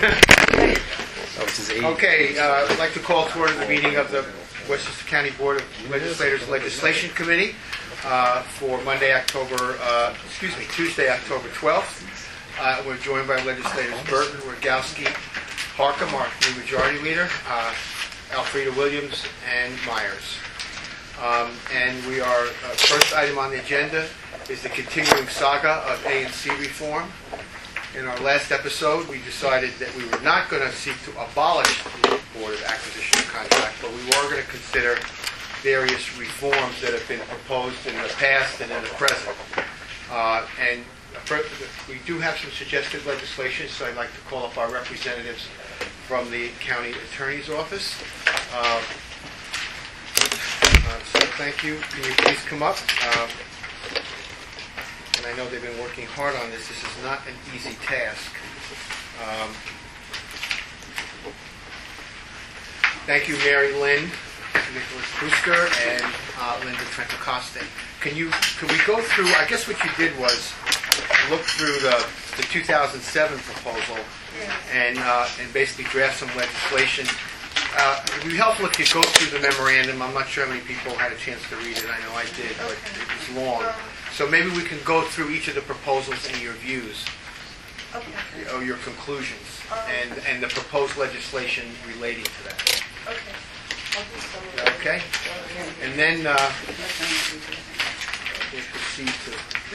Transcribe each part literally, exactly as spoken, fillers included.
Oh, this is eight. Okay, uh, I'd like to call to order the meeting of the Westchester County Board of Legislators Legislation Committee uh, for Monday, October, uh, excuse me, Tuesday, October twelfth. Uh, we're joined by legislators Burton, Rogowski, Harcum, our new majority leader, uh, Elfrida Williams, and Myers. Um, and we are, uh, first item on the agenda is the continuing saga of A and C reform. In our last episode, we decided that we were not going to seek to abolish the Board of Acquisition and Contract, but we were going to consider various reforms that have been proposed in the past and in the present. Uh, and we do have some suggested legislation, so I'd like to call up our representatives from the County Attorney's Office. Uh, uh, so thank you. Can you please come up? Uh, and I know they've been working hard on this. This is not an easy task. Um, thank you, Mary Lynn, Nicholas Busker, and uh, Linda Trentocoste. Can you? Can we go through? I guess what you did was look through the, the two thousand seven proposal and uh, and basically draft some legislation. Uh, it would be helpful if you go through the memorandum. I'm not sure how many people had a chance to read it. I know I did, but it was long. So maybe we can go through each of the proposals and your views, Okay. or your conclusions, and, and the proposed legislation relating to that. Okay. I'll do some of that. Okay? And then uh, we'll proceed to...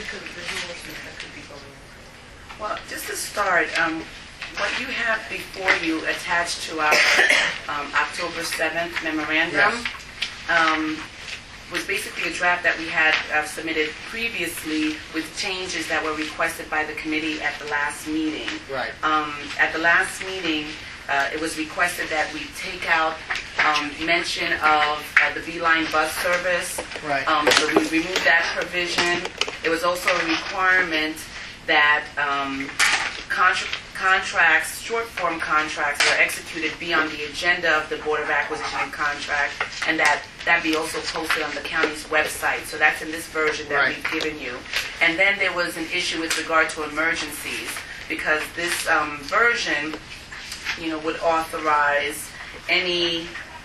Well, just to start, um, what you have before you attached to our um, October seventh memorandum Yes. um, was basically a draft that we had uh, submitted previously with changes that were requested by the committee at the last meeting. Right. Um, at the last meeting, uh, it was requested that we take out um, mention of uh, the V-Line bus service. Right. Um, so we removed that provision. There was also a requirement that um, contra- contracts, short-form contracts that are executed be on the agenda of the Board of Acquisition and Contract, and that that be also posted on the county's website. So that's in this version that Right. we've given you. And then there was an issue with regard to emergencies, because this um, version, you know, would authorize any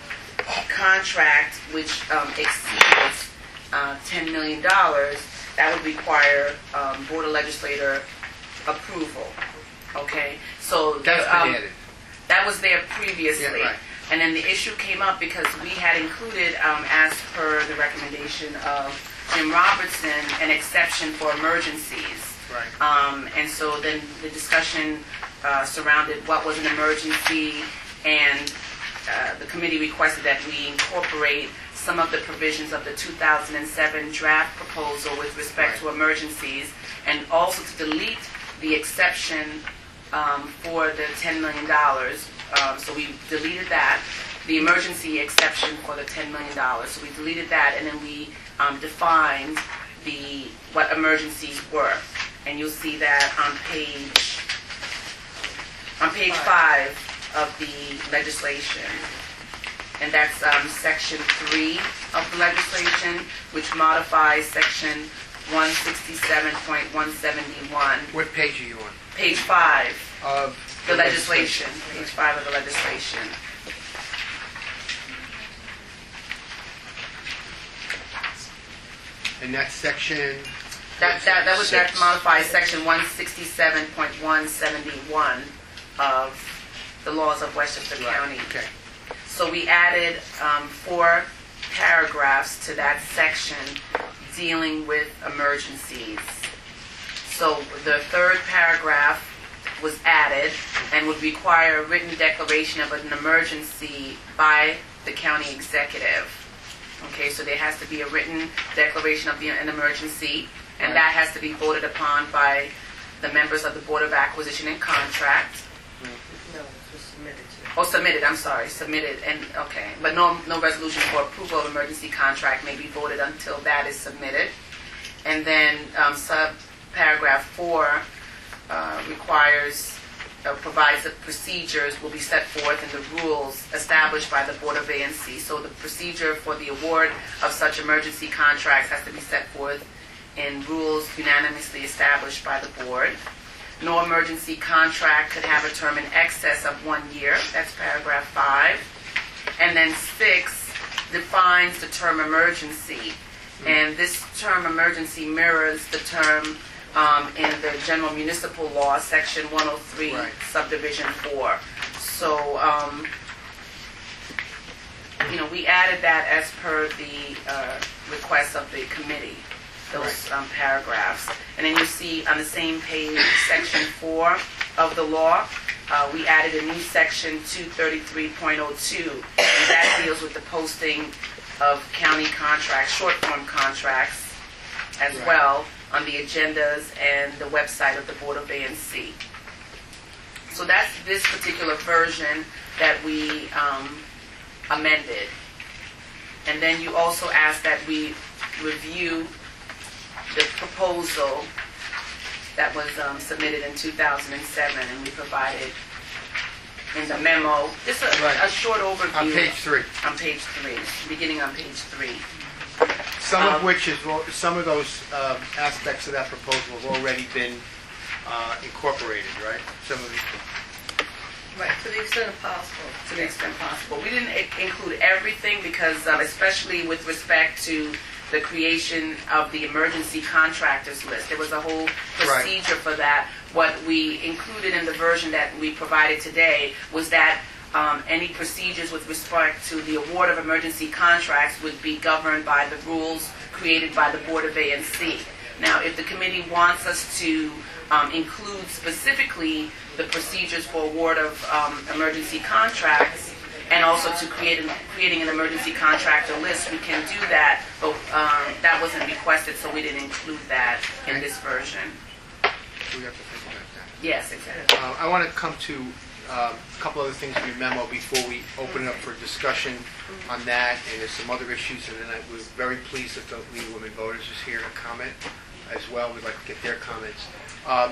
contract which um, exceeds uh, ten million dollars, that would require um, Board of Legislator approval. Okay? So That's the, um, been added. that was there previously. Yeah, right. And then the issue came up because we had included, um, as per the recommendation of Jim Robertson, an exception for emergencies. Right. Um, and so then the discussion uh, surrounded what was an emergency, and uh, the committee requested that we incorporate some of the provisions of the two thousand seven draft proposal with respect to emergencies, and also to delete the exception um, for the ten million dollars. Um, so we deleted that, the emergency exception for the ten million dollars. So we deleted that, and then we um, defined the what emergencies were. And you'll see that on page on page five of the legislation. And that's um, section three of the legislation, which modifies section one sixty-seven point one seventy-one. What page are you on? Page five. Of The legislation, page five of the legislation. And that section... That that that was that Six. modifies section one sixty-seven point one seventy-one of the laws of Westchester Right. County. Okay. So we added um, four paragraphs to that section dealing with emergencies. So the third paragraph was added and would require a written declaration of an emergency by the county executive. Okay, so there has to be a written declaration of the, an emergency, and Right. that has to be voted upon by the members of the Board of Acquisition and Contract. No, it was submitted to. Oh, submitted, I'm sorry, submitted, and, okay. But no no resolution for approval of emergency contract may be voted until that is submitted. And then um, sub-paragraph four uh, requires, uh, provides that procedures will be set forth in the rules established by the Board of A and C. So the procedure for the award of such emergency contracts has to be set forth in rules unanimously established by the Board. no emergency contract could have a term in excess of one year. That's paragraph five. And then six defines the term emergency. And this term emergency mirrors the term um, in the general municipal law, section one oh three, Right. subdivision four. So, um, you know, we added that as per the uh, request of the committee, those um, paragraphs. And then you see on the same page, section four of the law, uh, we added a new section two thirty-three point oh two, and that deals with the posting of county contracts, short-form contracts, as Right. well, on the agendas and the website of the Board of A and C. So that's this particular version that we um, amended. And then you also asked that we review the proposal that was um, submitted in two thousand seven, and we provided in the memo, just a, Right. a short overview. On page three. On page three, beginning on page three. Some of Um, which is, some of those um, aspects of that proposal have already been uh, incorporated, right? Some of the, Right, to the extent possible. To the extent possible. We didn't i- include everything because, um, especially with respect to the creation of the emergency contractors list, there was a whole procedure for that. What we included in the version that we provided today was that um, any procedures with respect to the award of emergency contracts would be governed by the rules created by the Board of A and C. Now, if the committee wants us to um, include specifically the procedures for award of um, emergency contracts and also to create an, creating an emergency contractor list, we can do that, but um, that wasn't requested, so we didn't include that in this version. we have to think about that. Yes, exactly. Uh, I want to come to uh, a couple other things in your memo before we open it up for discussion on that, and there's some other issues, and then I was very pleased that the League of Women Voters is here to comment as well. We'd like to get their comments. Um,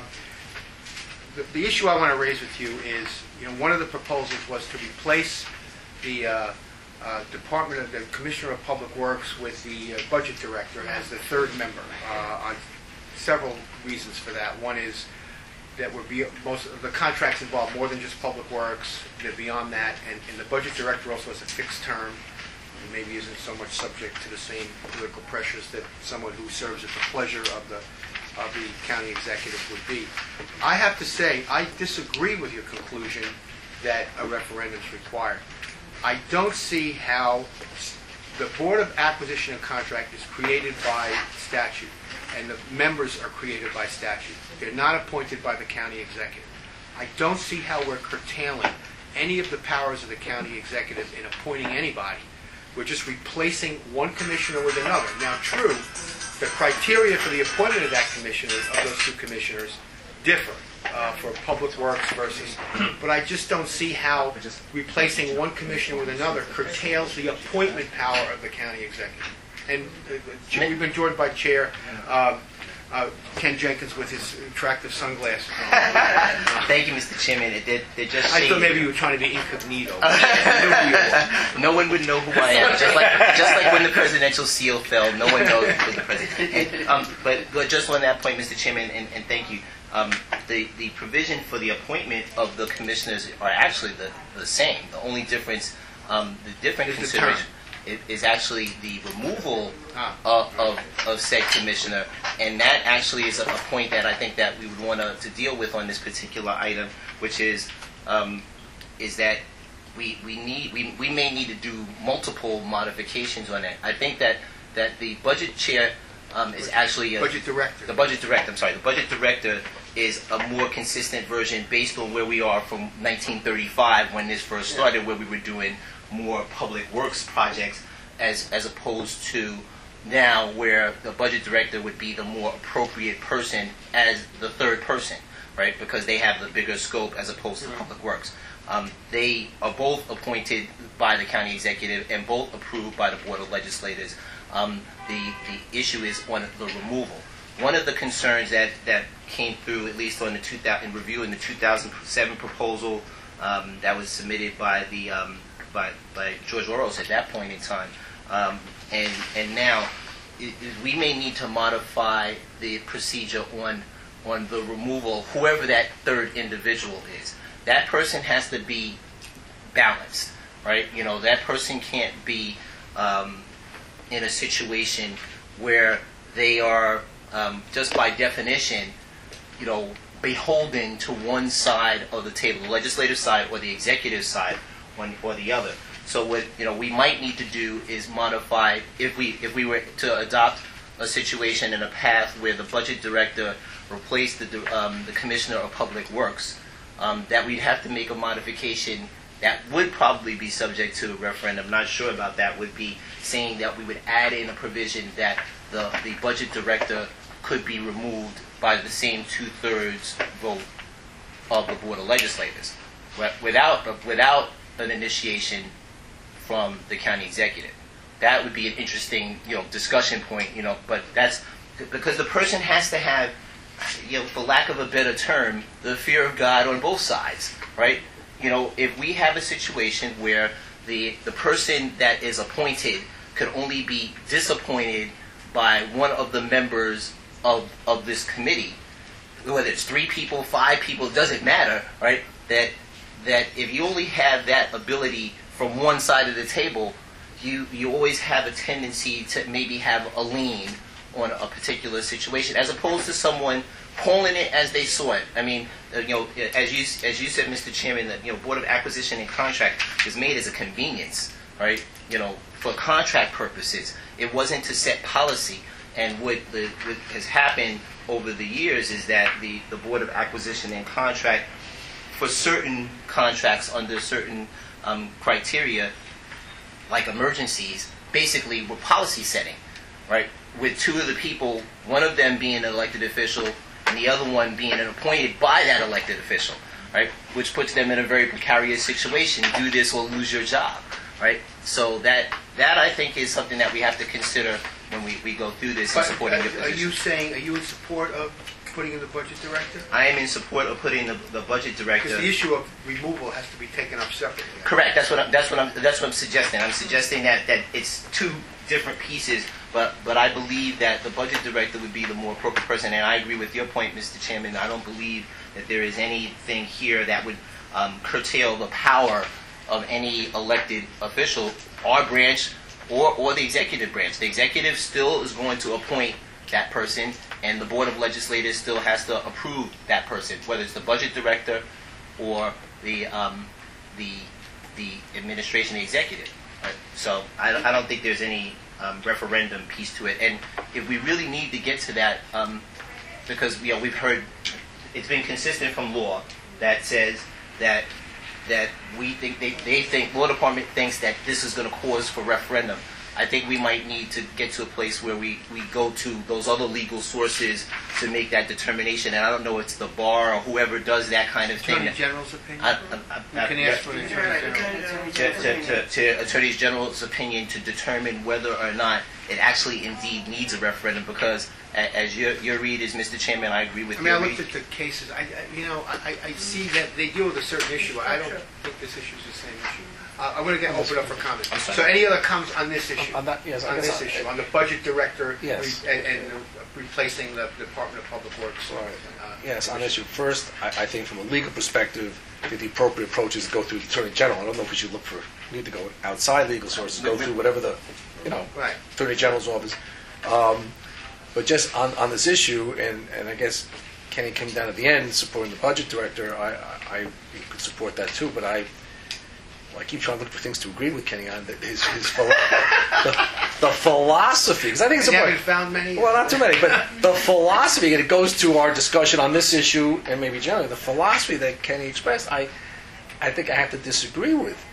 the, the issue I want to raise with you is, you know, one of the proposals was to replace the uh, uh, Department of the Commissioner of Public Works with the uh, Budget Director as the third member, uh, on several reasons for that. One is that would be most of the contracts involve more than just public works. They're beyond that, and, and the budget director also has a fixed term, and maybe isn't so much subject to the same political pressures that someone who serves at the pleasure of the of the county executive would be. I have to say, I disagree with your conclusion that a referendum is required. I don't see how the Board of Acquisition and Contract is created by statute, and the members are created by statute. They're not appointed by the county executive. I don't see how we're curtailing any of the powers of the county executive in appointing anybody. We're just replacing one commissioner with another. Now, true, the criteria for the appointment of that commissioner, of those two commissioners, differ uh, for public works versus, but I just don't see how replacing one commissioner with another curtails the appointment power of the county executive. And uh, we've been joined by Chair uh, uh, Ken Jenkins with his attractive sunglasses on. Thank you, Mister Chairman. It, it, it just I thought shaded- maybe you were trying to be incognito. I No one would know who I am. Just like just like when the presidential seal fell, no one knows who the president. And, um, but, but just on that point, Mister Chairman, and, and thank you. Um, the the provision for the appointment of the commissioners are actually the, the same. The only difference, um, the different Is the consideration is, is actually the removal Ah. of, of of said commissioner, and that actually is a, a point that I think that we would want to, to deal with on this particular item, which is um, is that we we need we, we may need to do multiple modifications on that. I think that that the budget chair um, is actually a, Budget director. the budget director. I'm sorry, the budget director is a more consistent version based on where we are from nineteen thirty-five when this first started, where we were doing more public works projects, as as opposed to now where the budget director would be the more appropriate person as the third person, right? Because they have the bigger scope as opposed to public works. Um, they are both appointed by the county executive and both approved by the Board of Legislators. Um, the, the issue is on the removal. One of the concerns that, that came through, at least on the two thousand, in review in the two thousand seven proposal um, that was submitted by the um, by, by George Oros at that point in time, um, and and now, it, it, we may need to modify the procedure on on the removal of whoever that third individual is. That person has to be balanced, right? You know, that person can't be um, in a situation where they are, um, just by definition, you know, beholden to one side of the table, the legislative side or the executive side, one or the other. So what, you know, we might need to do is modify, if we if we were to adopt a situation and a path where the budget director replaced the um, the commissioner of public works, um, that we'd have to make a modification that would probably be subject to a referendum. I'm not sure about that. Would be saying that we would add in a provision that the the budget director could be removed by the same two-thirds vote of the Board of Legislators, without without an initiation from the county executive. That would be an interesting, you know, discussion point, you know. But that's because the person has to have, you know, for lack of a better term, the fear of God on both sides, right? You know, if we have a situation where the the person that is appointed could only be disappointed by one of the members of of this committee, whether it's three people, five people, it doesn't matter, right? That that if you only have that ability from one side of the table, you you always have a tendency to maybe have a lean on a particular situation, as opposed to someone calling it as they saw it. I mean, uh, you know, as you as you said, Mister Chairman, that, you know, Board of Acquisition and Contract is made as a convenience, right? You know, for contract purposes. It wasn't to set policy. And what, the, what has happened over the years is that the, the Board of Acquisition and Contract, for certain contracts under certain um, criteria, like emergencies, basically were policy setting, right? With two of the people, one of them being an elected official and the other one being appointed by that elected official, right? Which puts them in a very precarious situation. Do this or lose your job, right? So that, that I think is something that we have to consider when we, we go through this and But supporting are, the are position. you saying, are you in support of putting in the budget director? I am in support of putting the, the budget director. Because the issue of removal has to be taken up separately. Correct. That's what I'm, that's what I'm that's what I'm suggesting. I'm suggesting that, that it's two different pieces, but but I believe that the budget director would be the more appropriate person. And I agree with your point, Mister Chairman. I don't believe that there is anything here that would um, curtail the power of any elected official, our branch, or or the executive branch. The executive still is going to appoint that person, and the Board of Legislators still has to approve that person, whether it's the budget director or the um, the the administration, the executive. Right? So I, don't- I don't think there's any um, referendum piece to it. And if we really need to get to that, um, because you know we've heard it's been consistent from law that says that that we think they, they think law department thinks that this is going to cause for referendum. I think we might need to get to a place where we, we go to those other legal sources to make that determination. And I don't know if it's the bar or whoever does that kind of thing. Attorney General's opinion? I, I, I, You can ask for the Attorney General. to, to, to, to Attorney General's opinion to determine whether or not it actually indeed needs a referendum, because a- as your, your read is, Mister Chairman, I agree with I mean, your I read. looked at the cases, I, I- you know, I, I see that they deal with a certain issue. I don't think this issue is the same issue. Uh, I'm going to get open up for comments. I'm sorry. So any other comments on this issue? On that, yes, I On guess this I- issue, on the budget director Yes. re- and, and replacing the Department of Public Works? Right. uh, Yes, on issue. First, I, I think from a legal perspective, I think the appropriate approach is to go through the Attorney General. I don't know if we should look for, need to go outside legal sources, go through whatever the, you know, Right. Attorney General's office. Um, but just on, on this issue, and, and I guess Kenny came down at the end supporting the budget director, I, I, I could support that too, but I, well, I keep trying to look for things to agree with Kenny on, that his, his philo- the, the philosophy, because I think it's And you important. haven't found many? Well, not too many, but the philosophy, and it goes to our discussion on this issue, and maybe generally, the philosophy that Kenny expressed, I, I think I have to disagree with.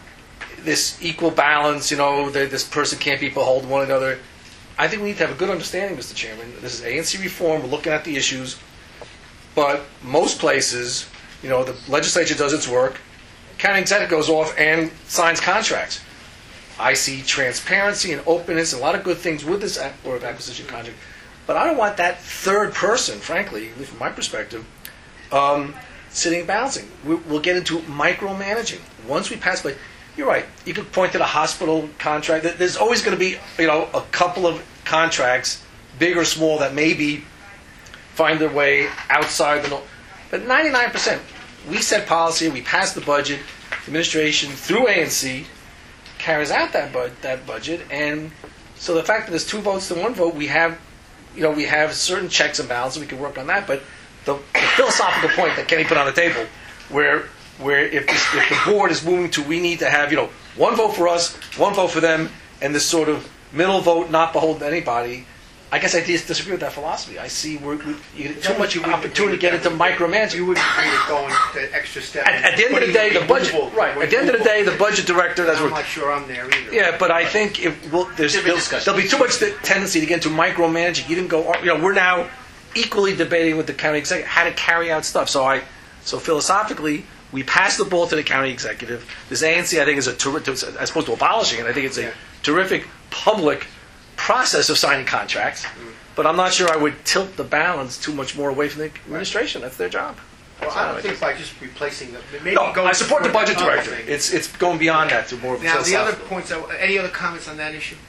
This equal balance, you know, that this person can't be beholden to one another. I think we need to have a good understanding, Mister Chairman. This is A N C reform, we're looking at the issues, but most places, you know, the legislature does its work, county executive goes off and signs contracts. I see transparency and openness and a lot of good things with this Act- Board of Acquisition contract, but I don't want that third person, frankly, at least from my perspective, um, sitting and balancing. We, we'll get into micromanaging. Once we pass, but you're right, you could point to the hospital contract. There- There's always going to be, you know, a couple of contracts, big or small, that maybe find their way outside the norm. But ninety-nine percent, we set policy, we pass the budget, the administration through A N C carries out that bud that budget, and so the fact that there's two votes to one vote, we have, you know, we have certain checks and balances. We can work on that, but the, the philosophical point that Kenny put on the table, where where if, this, if the board is moving to, we need to have, you know, one vote for us, one vote for them, and this sort of middle vote, not beholden to anybody. I guess I dis- disagree with that philosophy. I see we're, we you get too much You wouldn't opportunity to agree get with into that. micromanaging. You wouldn't agree with going the extra step. At, at the end of the day, the budget right. At the end of the day, the budget director. That's I'm what. not sure I'm there either. Yeah, but I think if well, there's Different there'll, discussion. there'll be too much t- tendency to get into micromanaging. You didn't go. You know, we're now equally debating with the county executive how to carry out stuff. So I, so philosophically, we pass the ball to the county executive. This A N C, I think, is a terrific. As opposed to abolishing it, I think it's a Yeah. terrific public process of signing contracts. But I'm not sure I would tilt the balance too much more away from the administration. That's their job. Well, I don't think by just replacing the maybe No, go I support the for budget another director. thing. It's it's going beyond that to more of a Now, the other philosophical. points. I- Any other comments on that issue?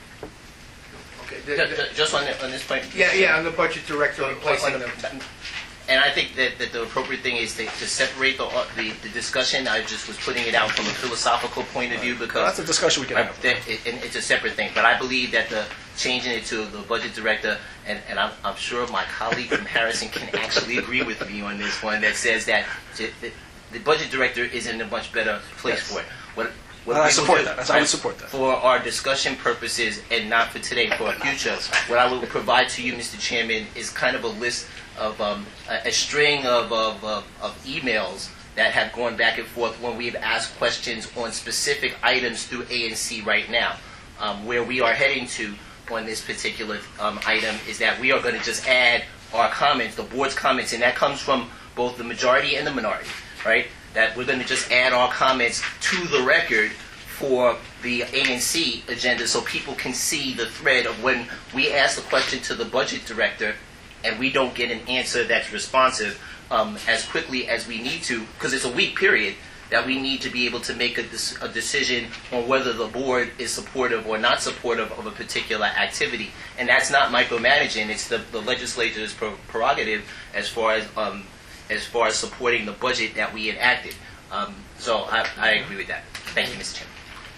Okay. the- Ju- the- ju- Just on, the, on this point. yeah, yeah, on the budget director So, replacing on them. the- And I think that, that the appropriate thing is to, to separate the, the the discussion. I just was putting it out from a philosophical point of view because Well, that's a discussion we can I- have. that it, and it's a separate thing. But I believe that the changing it to the budget director, and, and I'm, I'm sure my colleague from Harrison can actually agree with me on this one, that says that the, the, the budget director is in a much better place Yes. for it. What, what Well, I we will support do- that. That's- I would support that. For our discussion purposes, and not for today, for our future, what I will provide to you, Mister Chairman, is kind of a list of um, a, a string of, of, of, of emails that have gone back and forth when we've asked questions on specific items through A N C right now. Um, where we are heading to on this particular um, item is that we are going to just add our comments, the board's comments, and that comes from both the majority and the minority, right? That we're going to just add our comments to the record for the A N C agenda so people can see the thread of when we ask the question to the budget director and we don't get an answer that's responsive um, as quickly as we need to, because it's a week period that we need to be able to make a, dis- a decision on whether the board is supportive or not supportive of a particular activity. And that's not micromanaging, it's the, the legislature's pro- prerogative as far as um, as far as supporting the budget that we enacted. Um, so I, I agree with that. Thank you, Mister Chairman.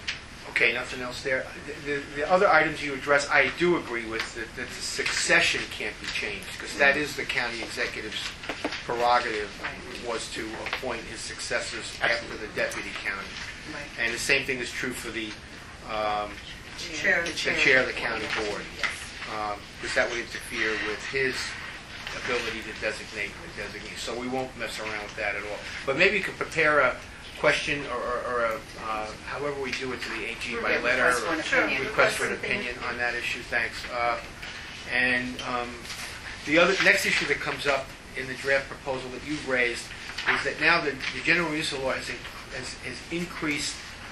Okay, nothing else there. The, the, the other items you address, I do agree with, that, that the succession can't be changed, because that is the county executive's prerogative, was to appoint his successors after the deputy county. Right. And the same thing is true for the, um, Chair, the the chair. chair of the county board, because that would interfere with his ability to designate the designee. So we won't mess around with that at all. But maybe you could prepare a question or, or, or a, uh, however we do it to the A G by Yeah, letter. request for an or opinion. Request for an opinion on that issue, thanks. Uh, And um, the other, next issue that comes up in the draft proposal that you've raised is that now the, the general municipal law has, in, has, has increased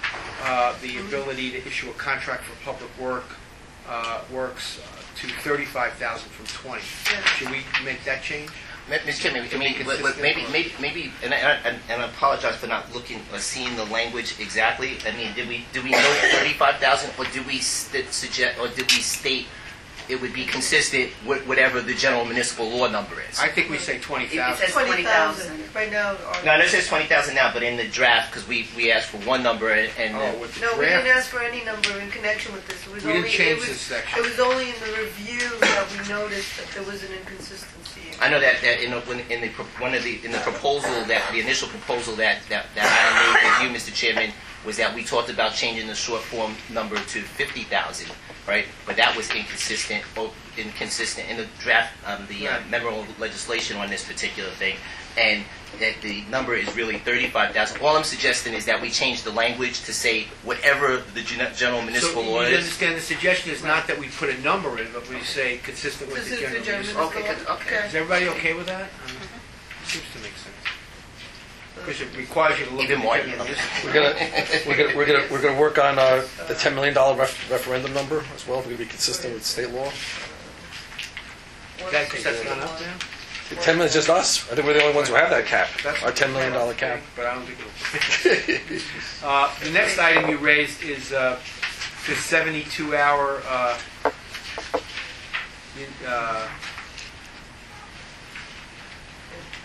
uh, the ability to issue a contract for public work, uh, works uh, to thirty-five thousand from twenty. Should we make that change? Mister Chairman, I mean, To be let- let- consistent maybe, or- maybe, maybe, and I, and, and I apologize for not looking or seeing the language exactly. I mean, did we did we note thirty-five thousand, or did we st- suggest, or did we state it would be consistent with whatever the general municipal law number is? I think we say twenty It it thousand. says Twenty twenty thousand, thousand. right now. our- No, this says twenty thousand now, but in the draft, because we, we asked for one number and, and Oh, with the No, we didn't draft. ask for any number in connection with this. It was We didn't only, change it was, this section. It was only in the review that we noticed that there was an inconsistency. I know that, that in, the, when, in the pro- one of the in the proposal that the initial proposal that, that, that I made with you, Mister Chairman, was that we talked about changing the short form number to fifty thousand, right? But that was inconsistent, or inconsistent in the draft, um, the uh, Right. memorable legislation on this particular thing, and that the number is really thirty-five thousand. All I'm suggesting is that we change the language to say whatever the gen- general municipal So law you is. understand the suggestion is not that we put a number in, but we say consistent with This the is the general general municipal. Okay, municipal law. okay. Is everybody okay with that? Seems to make sense. Because it requires you to look Even at more. the general municipal. We're gonna we're gonna we're gonna we're gonna work on uh, the ten million dollar ref- referendum number as well. If we can be consistent with state law. That, that's gone up now? The ten million is just us. I think we're the only ones who have that cap. That's- Our ten million dollar cap. But I don't think it'll. Uh, the next item you raised is uh, the seventy-two hour uh, in- uh,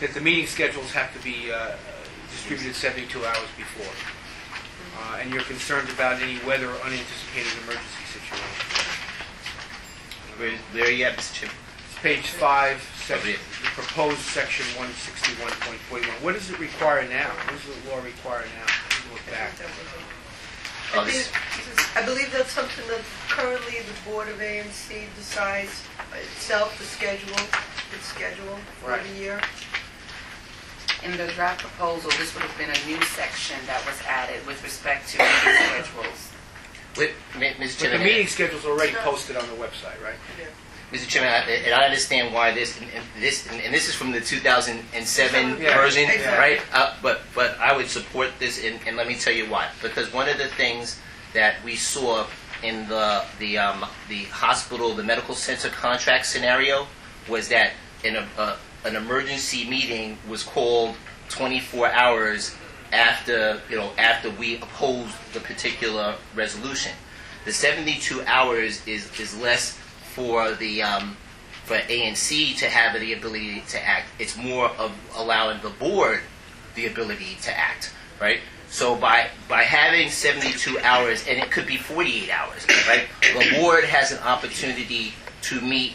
that the meeting schedules have to be uh, distributed seventy-two hours before. Uh, and you're concerned about any weather or unanticipated emergency situation. Where, where are you at, Mister Chairman? It's page five, section, Okay. the proposed section one sixty-one point forty-one. What does it require now? What does the law require now? Let me look back. Oh, I this- think- I believe that's something that currently the Board of A M C decides itself, the schedule, its schedule for Right. the year. In the draft proposal, this would have been a new section that was added with respect to meeting schedules. Wait, Mi- Mister But the Chairman, meeting schedule's already posted on the website, right? Mister Chairman, I, and I understand why this, and and this, and and this is from the two thousand seven Yeah, version, exactly. right? Uh, but but I would support this, and, and let me tell you why. Because one of the things that we saw in the the um, the hospital, the medical center contract scenario, was that in a, uh, an emergency meeting was called twenty-four hours after you know after we opposed the particular resolution. The seventy-two hours is is less for the um, for A N C to have the ability to act. It's more of allowing the board the ability to act, right? So by by having seventy-two hours, and it could be forty-eight hours, right? The board has an opportunity to meet,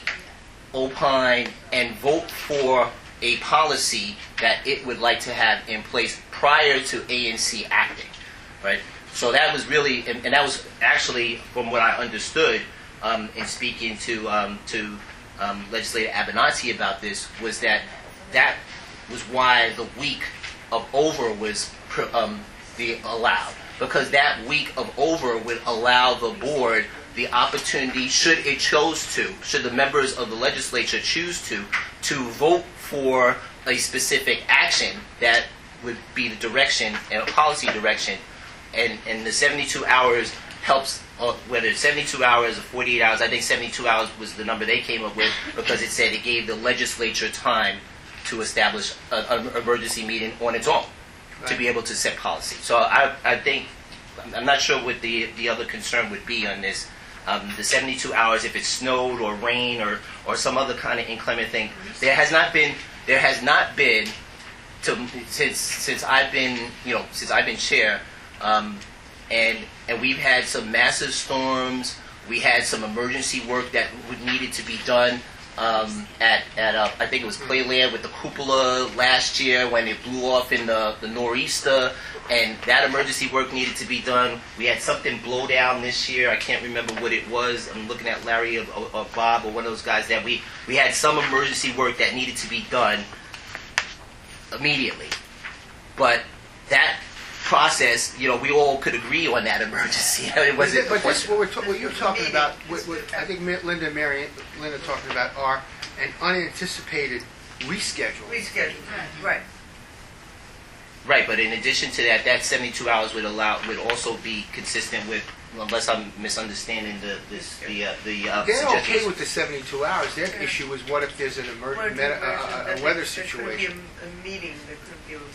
opine, and vote for a policy that it would like to have in place prior to A N C acting, right? So that was really, and, and that was actually, from what I understood, um, in speaking to um, to um, Legislator Abenanti about this, was that that was why the week of over was pr- um, the allowed, because that week of over would allow the board the opportunity, should it chose to, should the members of the legislature choose to, to vote for a specific action that would be the direction and a policy direction, and, and the seventy-two hours helps, uh, whether it's seventy-two hours or forty-eight hours, I think seventy-two hours was the number they came up with, because it said it gave the legislature time to establish a- an emergency meeting on its own, to be able to set policy. So I, I think, I'm not sure what the, the other concern would be on this. Um, the seventy-two hours, if it snowed or rain or, or some other kind of inclement thing, there has not been, there has not been, to, since since I've been, you know, since I've been chair, um, and and we've had some massive storms. We had some emergency work that would needed to be done um, at at uh, I think it was Playland with the cupola last year when it blew off in the the nor'easter, and that emergency work needed to be done. We had something blow down this year. I can't remember what it was. I'm looking at Larry or, or, or Bob or one of those guys that we we had some emergency work that needed to be done immediately, but that process, you know, we all could agree on that emergency. It wasn't. But this, what, we're ta- what you're talking about, what, what I think Mi- Linda and Mary, Linda talking about are an unanticipated reschedule. Reschedule, right. Right, but in addition to that, that seventy-two hours would allow would also be consistent with, unless I'm misunderstanding the this the uh, the uh, They're suggestions. okay with the seventy-two hours. Their issue is what if there's an Well, emergency, it's meta, a version uh, that a weather there- There situation. could be a, a meeting, there could be a,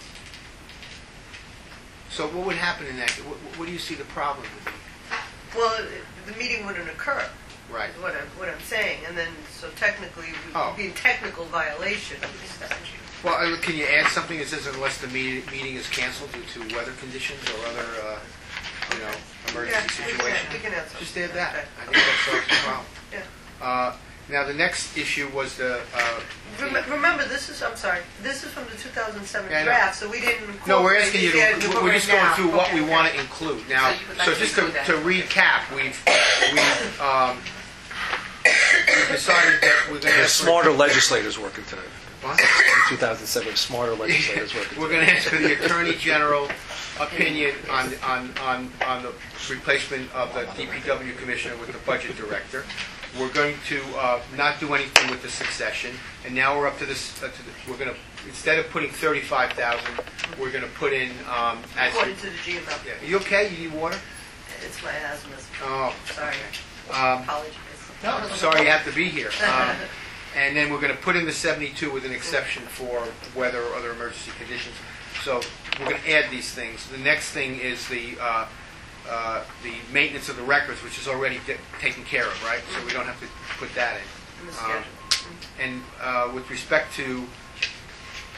So what would happen in that? What, what do you see the problem would be? well, the meeting wouldn't occur, Right. is what I'm, what I'm saying, and then, so technically, we Oh. would be in technical violation of the statute. Well, uh, can you add something that says unless the meeting, meeting is canceled due to weather conditions or other, uh, you know, Yeah, emergency we can- situation? we can add something. Just add that. Okay. I think that solves the problem. Yeah. Uh, now the next issue was the. Uh, Rem- Remember, this is, I'm sorry, this is from the two thousand seven Yeah, I know. draft, so we didn't incorporate. No, we're asking you these yet, to, but we're just now. going through what Okay, we okay. want to include. Now, So you would like so to just to, include that. to recap, we've, we've, um, we've decided that we're going to There's ask for. smarter legislators working today. What? In two thousand seven, smarter legislators working We're today. going to ask for the Attorney General opinion on, on, on, on the replacement of the D P W Commissioner with the Budget Director. We're going to uh, not do anything with the succession, and now we're up to this, uh, to the, we're going to, instead of putting thirty-five thousand, we're going to put in, um, as, According to the G M L. yeah. You okay? You need water? It's my asthma, Oh, sorry, um, apologies. no, I'm sorry you have to be here. Um, And then we're going to put in the seventy-two with an exception for weather or other emergency conditions. So we're going to add these things. The next thing is the uh, uh, the maintenance of the records, which is already di- taken care of, right? So we don't have to put that in. In the Um, schedule. And uh, with respect to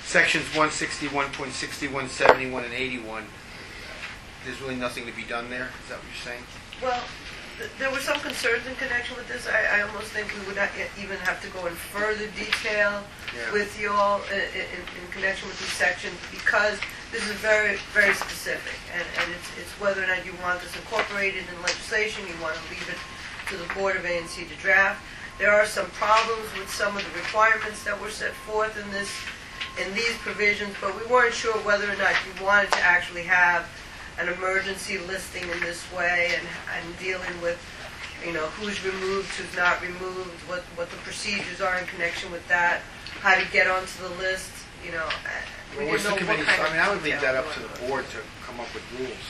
sections one sixty-one point sixty-one, seventy-one, and eighty-one, there's really nothing to be done there? Is that what you're saying? Well, th- there were some concerns in connection with this. I, I almost think we would not yet even have to go in further detail Yeah. with you all in, in, in connection with these sections, because this is very, very specific, and, and it's, it's whether or not you want this incorporated in legislation, you want to leave it to the Board of A and C to draft. There are some problems with some of the requirements that were set forth in this, in these provisions, but we weren't sure whether or not you wanted to actually have an emergency listing in this way, and, and dealing with, you know, who's removed, who's not removed, what, what the procedures are in connection with that, how to get onto the list, you know. uh, We Well, what's didn't the know what committee, kind I of mean, I would leave detail that we up to wanted. the board to come up with rules.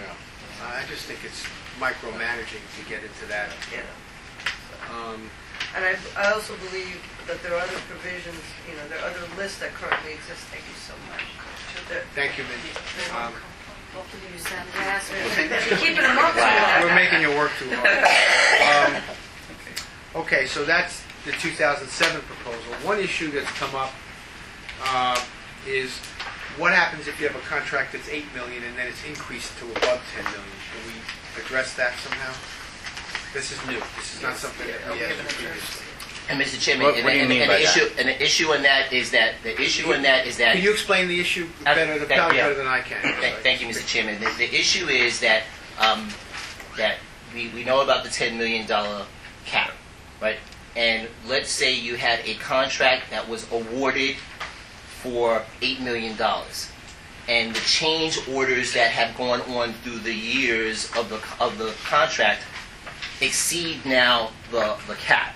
I just think it's micromanaging to get into that. Yeah. Um, And I, I also believe that there are other provisions, you know, there are other lists that currently exist. Thank you so much. There- Thank you, Mindy. Um, Both of you sound gas. You're keeping them up. We're making you work too hard. Um, Okay, so that's the two thousand seven proposal. One issue that's come up uh, is what happens if you have a contract that's eight million dollars and then it's increased to above ten million dollars? Can we address that somehow? This is new. This is not something that we had previously. And Mister Chairman, What- and, what do you and- mean and by the that? issue, and the issue in that is that the issue in that is that. Can you explain the issue better, Uh, that- probably yeah. better than I can? Thank, thank you, Mister Chairman. The, the issue is that um, that we, we know about the ten million dollar cap, right? And let's say you had a contract that was awarded for eight million dollars, and the change orders that have gone on through the years of the of the contract exceed now the the cap.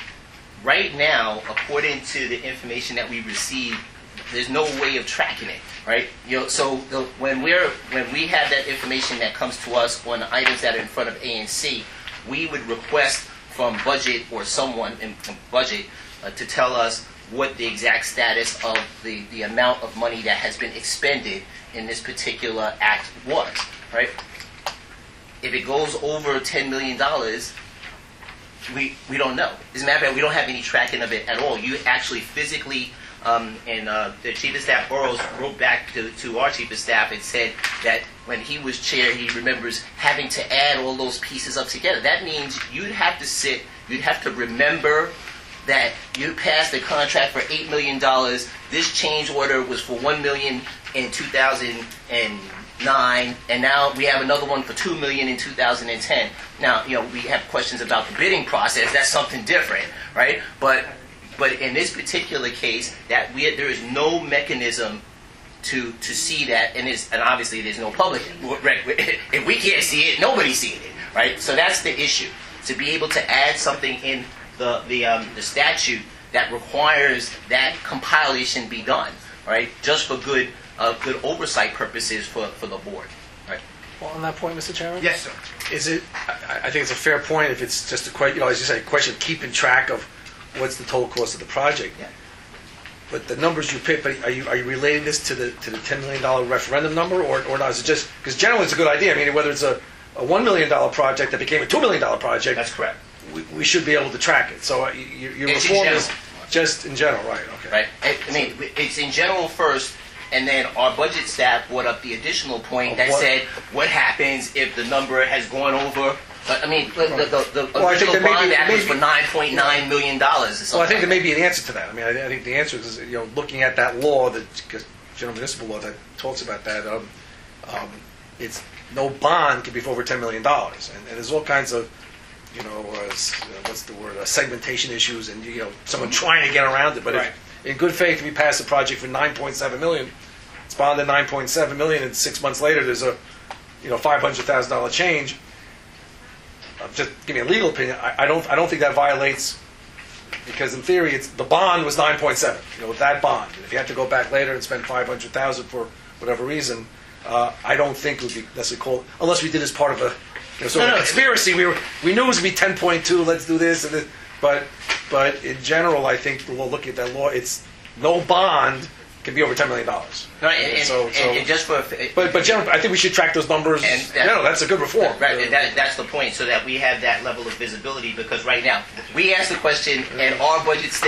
Right now, according to the information that we received, there's no way of tracking it, right? You know, so the, when we're when we have that information that comes to us on the items that are in front of A and C, we would request from budget or someone in from budget uh, to tell us what the exact status of the, the amount of money that has been expended in this particular act was, right? If it goes over ten million dollars, we we don't know. As a matter of fact, we don't have any tracking of it at all. You actually physically, um, and uh, the Chief of Staff Burrows wrote back to, to our Chief of Staff and said that when he was chair, he remembers having to add all those pieces up together. That means you'd have to sit, you'd have to remember that you passed a contract for eight million dollars. This change order was for one million dollars in two thousand nine, and now we have another one for two million dollars in two thousand ten. Now, you know, we have questions about the bidding process. That's something different, right? But but in this particular case, that we there is no mechanism to to see that, and is and obviously there's no public record. If we can't see it, nobody's seeing it, right? So that's the issue. To be able to add something in the the um, the statute that requires that compilation be done, right? Just for good uh, good oversight purposes for, for the board, right? Well, on that point, Mister Chairman? Yes, sir. Is it, I, I think it's a fair point if it's just a question, you know, as you say, a question of keeping track of what's the total cost of the project. Yeah. But the numbers you pick, but are you, are you relating this to the, to the ten million dollars referendum number, or, or not? Is it just, because generally it's a good idea. I mean, whether it's a, a one million dollars project that became a two million dollars project, That's correct. we, we should be able to track it. So uh, you, your It's in reform is general. just in general, right? Okay. Right. I, I mean, it's in general first, and then our budget staff brought up the additional point Of that what? said, what happens if the number has gone over? But I mean, the, the, the, the Well, I think original there may bond be- act was maybe- for nine point nine million dollars. Or something Well, I think there like may be an answer to that. I mean, I, I think the answer is, you know, looking at that law, the general municipal law that talks about that, um, um, it's no bond can be for over ten million dollars, and, and there's all kinds of, you know, uh, s- uh, what's the word, uh, segmentation issues, and you know, someone trying to get around it. But Right. if, in good faith, if we pass a project for nine point seven million, it's bonded nine point seven million, and six months later there's a, you know, five hundred thousand dollar change. Uh, just give me a legal opinion. I, I don't. I don't think that violates, because in theory, it's the bond was nine point seven. You know, that bond. And if you have to go back later and spend five hundred thousand for whatever reason, uh, I don't think it would be necessarily called, unless we did as part of a, you know, sort No, of no, conspiracy. We were we knew it was going to be ten point two. Let's do this and this. But but in general, I think the law, looking at that law, it's no bond can be over ten million dollars. that. Right, and, and, so, and, so, and just for but but generally, I think we should track those numbers. And that- yeah, no, that's a good reform. Right, and that, that's the point, so that we have that level of visibility, because right now, we ask the question, and our budget staff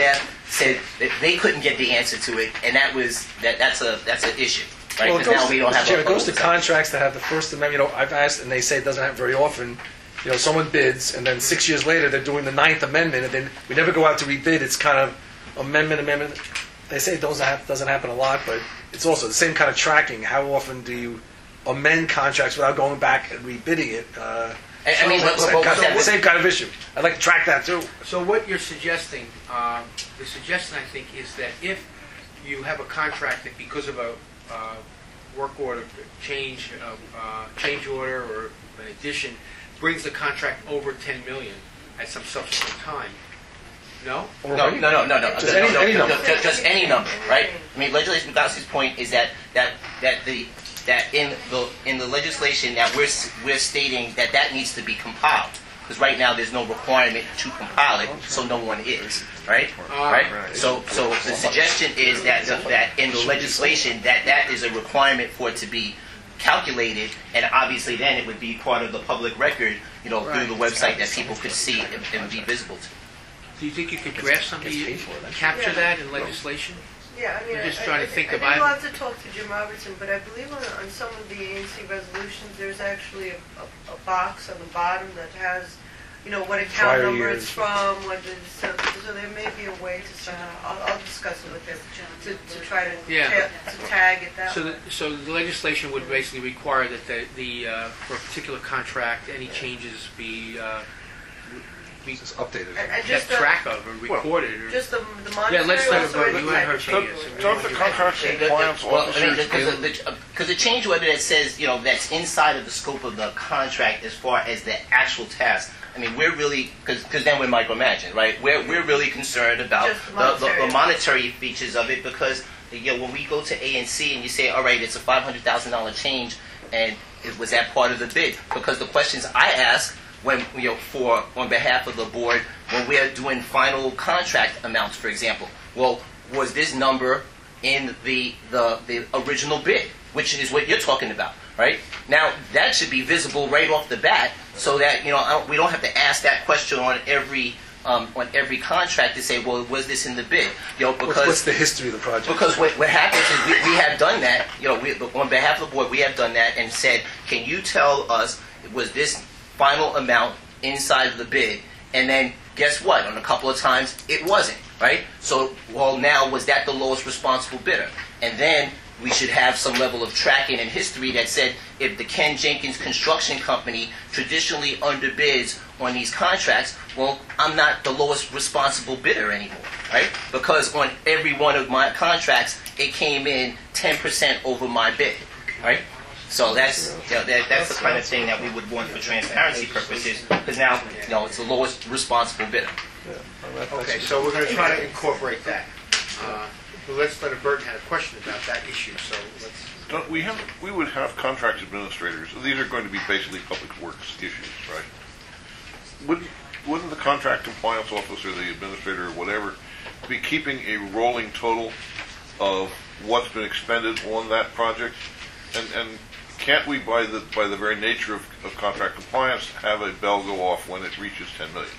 said that they couldn't get the answer to it, and that was that that's a that's an issue, right? Well, it Because goes, now we don't have. Chair, a, it goes to oversight. contracts that have the First Amendment. You know, I've asked, and they say it doesn't happen very often. You know, someone bids, and then six years later they're doing the Ninth Amendment, and then we never go out to rebid. It's kind of amendment, amendment. They say it doesn't happen, doesn't happen a lot, but it's also the same kind of tracking. How often do you amend contracts without going back and rebidding it? Uh, I, I mean, but, but, same, but, kind of, but, same kind of issue. I'd like to track that too. So what you're suggesting, um, the suggestion I think is that if you have a contract that because of a uh, work order change, uh, uh, change order or an addition brings the contract over ten million at some subsequent time, no? Or No, any- no, no, no, no. Just no, any- no, any no, number. no, Just, just any number, right? I mean, legislation Gaussi's point is that that that the that in the in the legislation that we're s- we're stating that that needs to be compiled because right now there's no requirement to compile it, so no one is, right? Ah, right. right. So so the suggestion is that the, that in the legislation that that is a requirement for it to be calculated, and obviously then it would be part of the public record, you know, through the website that people could see and, and be visible to. Do you think you could draft something, Gets paid for it, that's- capture that in legislation? Yeah, I mean, I'm just I- trying I to think think- of- I think we'll have to talk to Jim Robertson, but I believe on, on some of the A N C resolutions, there's actually a, a, a box on the bottom that has, you know, what account Prior number years. it's from, what it is, so, so there may be a way to somehow, I'll, I'll discuss it with him, to, to try to, Yeah. ta- to tag it that So, way. the, so the legislation would basically require that the, the uh, for a particular contract, any changes be uh, be Just updated. And, and kept just the, track of or recorded. Or, just the, the yeah, monetary Legislator also Burton, or you the had her technical? changes. Don't the contract compliance Well, I mean, officers because in- the, the, because the change order that says, you know, that's inside of the scope of the contract as far as the actual task. I mean, we're really, because then we're micromanaging, right? We're, we're really concerned about Just the the, the, monetary. the monetary features of it because, you know, when we go to A N C and you say, all right, it's a five hundred thousand dollars change, and it was that part of the bid? Because the questions I ask when, you know, for, on behalf of the board, when we're doing final contract amounts, for example, well, was this number in the, the, the original bid, which is what you're talking about, right? Now, that should be visible right off the bat so that, you know, I don't, we don't have to ask that question on every, um, on every contract to say, well, was this in the bid? You know, because... What's, what's the history of the project? Because what, what happens is we, we have done that, you know, we, on behalf of the board, we have done that and said, can you tell us, was this final amount inside of the bid? And then, guess what? On a couple of times, it wasn't, right? So, well, now, was that the lowest responsible bidder? And then we should have some level of tracking and history that said if the Ken Jenkins Construction Company traditionally underbids on these contracts, well, I'm not the lowest responsible bidder anymore, right? Because on every one of my contracts, it came in ten percent over my bid, right? So that's, you know, that, that's the kind of thing that we would want for transparency purposes, because now, you know, it's the lowest responsible bidder. Okay, so we're going to try to incorporate that. Uh, the legislator Burton had a question about that issue, so let's. Don't we have, we would have contract administrators. These are going to be basically public works issues, right? Wouldn't, wouldn't the contract compliance officer, the administrator, or whatever, be keeping a rolling total of what's been expended on that project? And, and can't we, by the by the very nature of, of contract compliance, have a bell go off when it reaches ten million?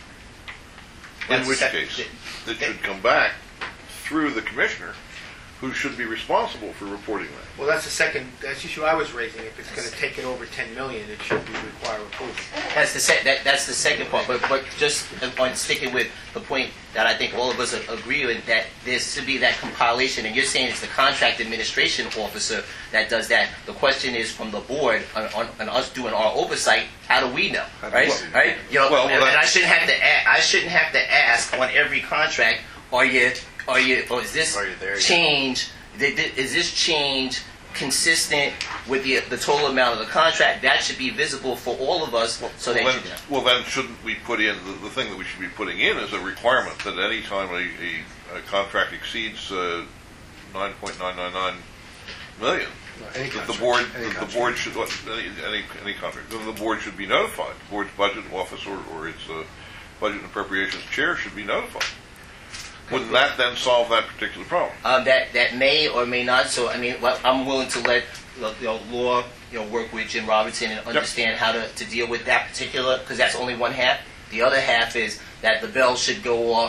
In That's which sec- case, the- it should come back through the commissioner, who should be responsible for reporting that. Well, that's the second. That's the issue I was raising. If it's going to take it over ten million, it should be require approval. That's the se- that, that's the second part. But but just on sticking with the point that I think all of us agree with, that there should be that compilation. And you're saying it's the contract administration officer that does that. The question is from the board on, on, on us doing our oversight. How do we know, right? Well, right? You know, well, and, and I that's- shouldn't have to. A- I shouldn't have to ask on every contract. Are you? Are you? Or is this Are you there yet? change? Did- did- Is this change consistent with the the total amount of the contract? That should be visible for all of us, so that well, you then, know. well, then shouldn't we put in, the, the thing that we should be putting in is a requirement that any time a, a, a contract exceeds uh, nine point nine nine nine million, Any that the contract, board, any that the contract. board should, what, any, any, any contract, then the board should be notified. The board's budget office or, or its uh, budget and appropriations chair should be notified. Wouldn't that then solve that particular problem? Um, that that may or may not. So I mean, well, I'm willing to let you know, law you know work with Jim Robertson and understand how to, to deal with that particular, because that's only one half. The other half is that the bell should go off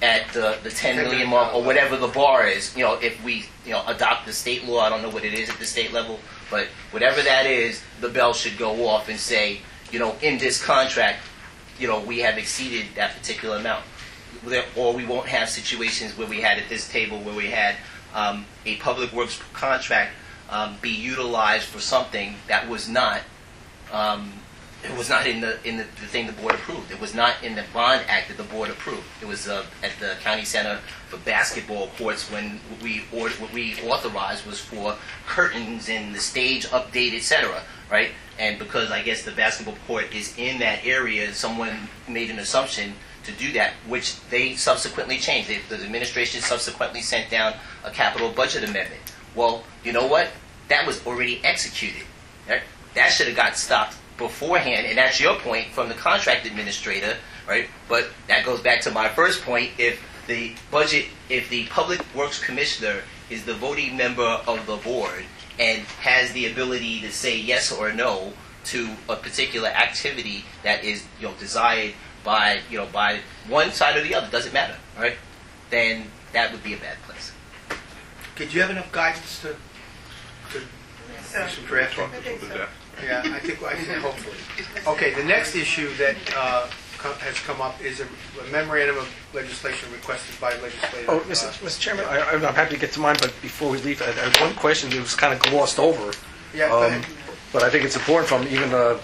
at the, the ten million mark or whatever the bar is, you know, if we, you know, adopt the state law, I don't know what it is at the state level, but whatever that is, the bell should go off and say, you know, in this contract, you know, we have exceeded that particular amount. Or we won't have situations where we had at this table where we had um, a public works contract um, be utilized for something that was not um, it was not in the in the, the thing the board approved. It was not in the bond act that the board approved. It was uh, at the county center for basketball courts when we or, what we authorized was for curtains and the stage update, et cetera. Right? And because I guess the basketball court is in that area, someone made an assumption to do that, which they subsequently changed. They, the administration subsequently sent down a capital budget amendment. Well, you know what? That was already executed. Right? That should have got stopped beforehand, and that's your point from the contract administrator, right? But that goes back to my first point. If the budget, if the public works commissioner is the voting member of the board and has the ability to say yes or no to a particular activity that is, you know, desired by, you know, by one side or the other, doesn't matter, right? Then that would be a bad place. Okay, do you have enough guidance to, to So- do some drafting? I think so. Yeah, I think, I think hopefully. Okay, the next issue that uh, co- has come up is a a memorandum of legislation requested by legislative. Oh, uh, Mister Mister Chairman, I, I'm happy to get to mine, but before we leave, I, I have one question that was kind of glossed over. Yeah, go Um, ahead. But I think it's important from even uh,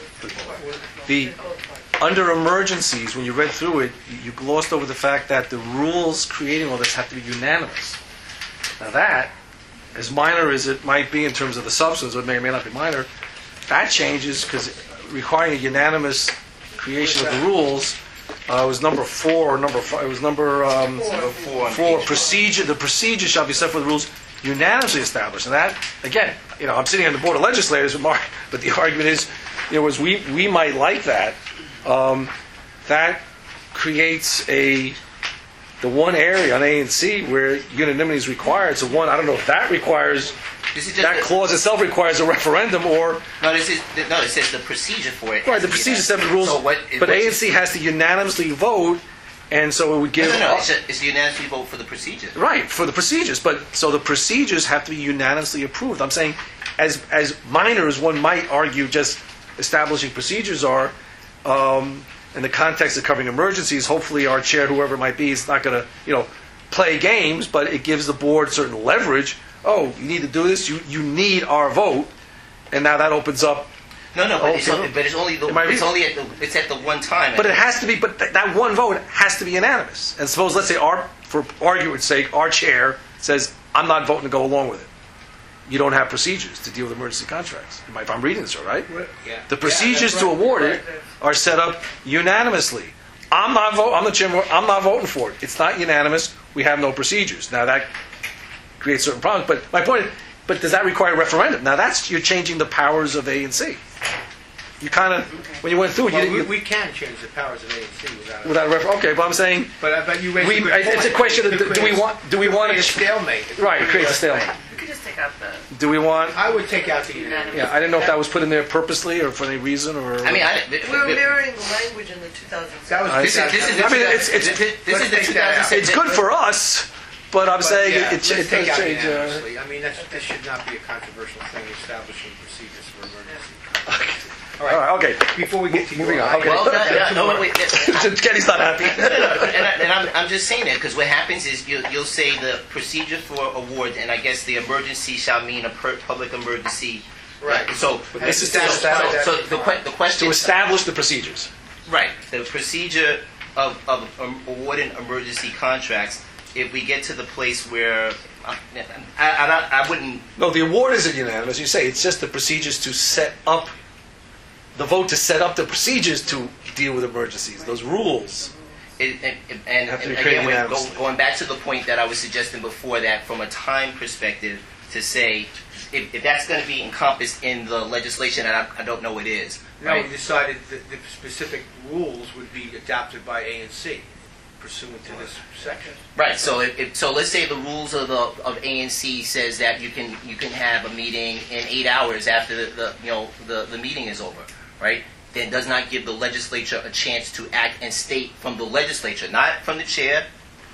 the, under emergencies, when you read through it, you, you glossed over the fact that the rules creating all this have to be unanimous. Now that, as minor as it might be in terms of the substance, or it may or may not be minor, that changes because requiring a unanimous creation of the rules uh, was number four or number five. It was number um, Four on four. page Procedure. The procedure shall be set for the rules unanimously established. And that, again, you know, I'm sitting on the board of legislators with Mark, but the argument is, you know, was we we might like that. Um, that creates a the one area on A and C where unanimity is required. So one, I don't know if that requires. This is just That the- clause itself requires a referendum, or No, this is no. It says the procedure for it. right, has the to be procedure that. set the rules. So what, but what- A and C has to unanimously vote, and so it would give No, no, no. It's, a, it's a unanimously vote for the procedure. right for the procedures. But so the procedures have to be unanimously approved. I'm saying, as as minor as one might argue, just establishing procedures are. Um, in the context of covering emergencies, hopefully our chair, whoever it might be, is not going to, you know, play games, but it gives the board certain leverage. Oh, you need to do this. You you need our vote, and now that opens up. No, no, but, it's, Okay. only, but it's only the, Am I it's reading? only at the, it's at the one time. But it has to be. But th- that one vote has to be unanimous. And suppose, let's say, our for argument's sake, our chair says, "I'm not voting to go along with it." You don't have procedures to deal with emergency contracts. If I'm reading this right, Yeah. the procedures Yeah, to that's right. award it are set up unanimously. I'm not vote. I'm the chairman. I'm not voting for it. It's not unanimous. We have no procedures. Now that creates certain problems. But my point is, but does that require a referendum? Now that's you're changing the powers of A and C. You kind of when you went through it, Well, you we, didn't. we can change the powers of A and C without. Without a refer- okay, but I'm saying But I bet you raised we. a good It's a point. question of It do we creates- want do we it want creates to stalemate? right? It creates a stalemate. You could just take out the. Do we want? I would take out the unanimous. Yeah, I didn't know if that was put in there purposely or for any reason or. I mean, I, We're mirroring the language in the two thousand six. That was I this is this is the I mean, it's- it's- this, this let's is the take that out. 2006 it's good for us, but I'm But, saying yeah, it, it, let's it take does out change. Uh, unanimously. I mean, that's, this should not be a controversial thing, establishing procedures for emergency. All all right. right, okay. Before we get to Moving your on, okay. Well, no, no, no, wait, wait, Kenny's not happy. No, no, no, and, I, and I'm, I'm just saying that because what happens is you, you'll say the procedure for award, and I guess the emergency shall mean a per, public emergency. Right. So, But this is so, to so, establish- so the, que- the question To establish the procedures. right, the procedure of, of um, awarding emergency contracts. If we get to the place where I, I, I, I wouldn't. No, the award isn't unanimous. You say it's just the procedures to set up, the vote to set up the procedures to deal with emergencies. Those rules. It, and and, Have to and be created again, we're go, unanimously. going back to the point that I was suggesting before, that from a time perspective, to say if, if that's going to be encompassed in the legislation, and I, I don't know it is, Now right? we decided that the specific rules would be adopted by A and C pursuant to this section. Right. So if, if so, let's say the rules of the of A and C says that you can you can have a meeting in eight hours after the, the you know the, the meeting is over, right? Then does not give the legislature a chance to act and state from the legislature, not from the chair,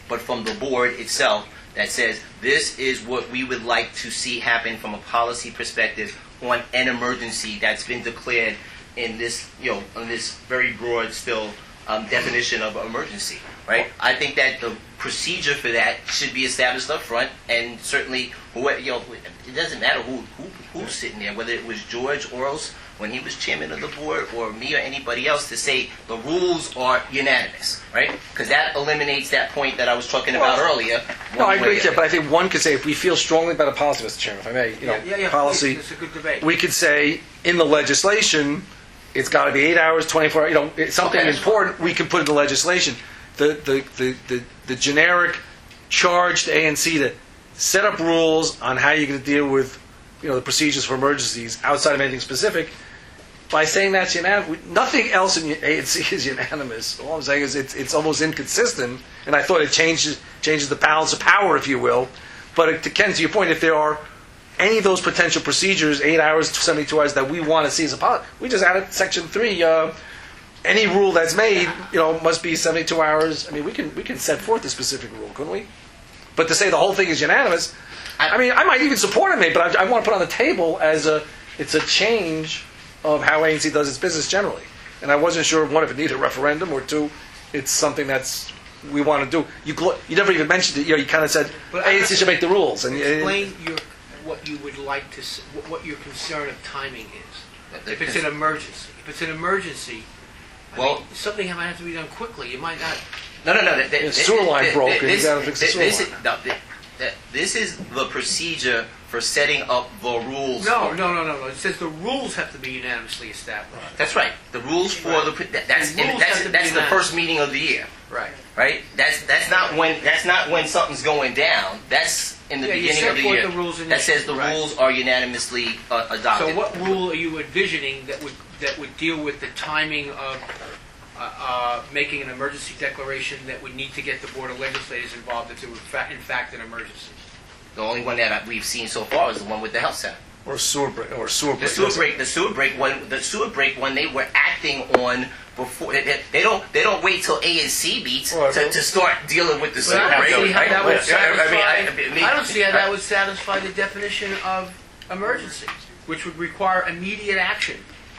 but from the board itself that says this is what we would like to see happen from a policy perspective on an emergency that's been declared in this, you know, in this very broad still um, definition of emergency, right? I think that the procedure for that should be established up front, and certainly, whoever, you know, it doesn't matter who, who who's sitting there, whether it was George Orles when he was chairman of the board, or me or anybody else, to say the rules are unanimous, right? Because that eliminates that point that I was talking about Well, earlier. No, I one agree way with you, or- but I think one could say if we feel strongly about a policy, Mister Chairman, if I may, you know, Yeah, yeah, yeah, policy, please, it's a good debate. we could say in the legislation, it's got to be eight hours, twenty-four hours, you know, it's something Okay. important, we can put in the legislation. The, the, the, the, the generic charge to A N C to set up rules on how you're going to deal with, you know, the procedures for emergencies outside of anything specific, by saying that's unanimous, nothing else in A N C is unanimous. All I'm saying is it's, it's almost inconsistent, and I thought it changes changes the balance of power, if you will. But to Ken, to your point, if there are any of those potential procedures, eight hours, seventy-two hours, that we want to see as a policy, we just added section three. Uh, any rule that's made, you know, must be seventy-two hours. I mean, we can we can set forth a specific rule, couldn't we? But to say the whole thing is unanimous, I, I mean, I might even support it, maybe, but I, I want to put on the table as a it's a change of how A N C does its business generally. And I wasn't sure, one, if it needed a referendum, or two, it's something that's we want to do. You glo- you never even mentioned it. You know, you kind of said But A N C should make the rules. And, and Explain your, what you would like to, s- what- what your concern of timing is. If it's an emergency, if it's an emergency, I Well- mean, something might have to be done quickly. You might not. No, no, no. th- th- The th- sewer line th- broke, th- and you this- gotta fix the th- sewer this line. is- no, th- th- This is the procedure for setting up the rules. No, for- no, no, no, no. It says the rules have to be unanimously established. That's right. The rules for Right. the pr- that- that's The rules that's have to be that's the unanimous. first meeting of the year, Right. right? That's that's not when that's not when something's going down. That's in the Yeah, you beginning set of the forth year. the rules that says the initially, right. rules are unanimously uh, adopted. So what rule are you envisioning that would, that would deal with the timing of uh, uh, making an emergency declaration that would need to get the Board of Legislators involved if it were fa- in fact an emergency? The only one that we've seen so far is the one with the health center. or sewer break, or sewer The break. sewer break, the sewer break one, the sewer break one, they were acting on before. They, they- they don't, they don't wait till A and C meets Right. to, to start dealing with the sewer Well, I break. don't see how right? that would Yeah, I mean, satisfy, I, I mean, I don't see how that would satisfy the definition of emergency, which would require immediate action.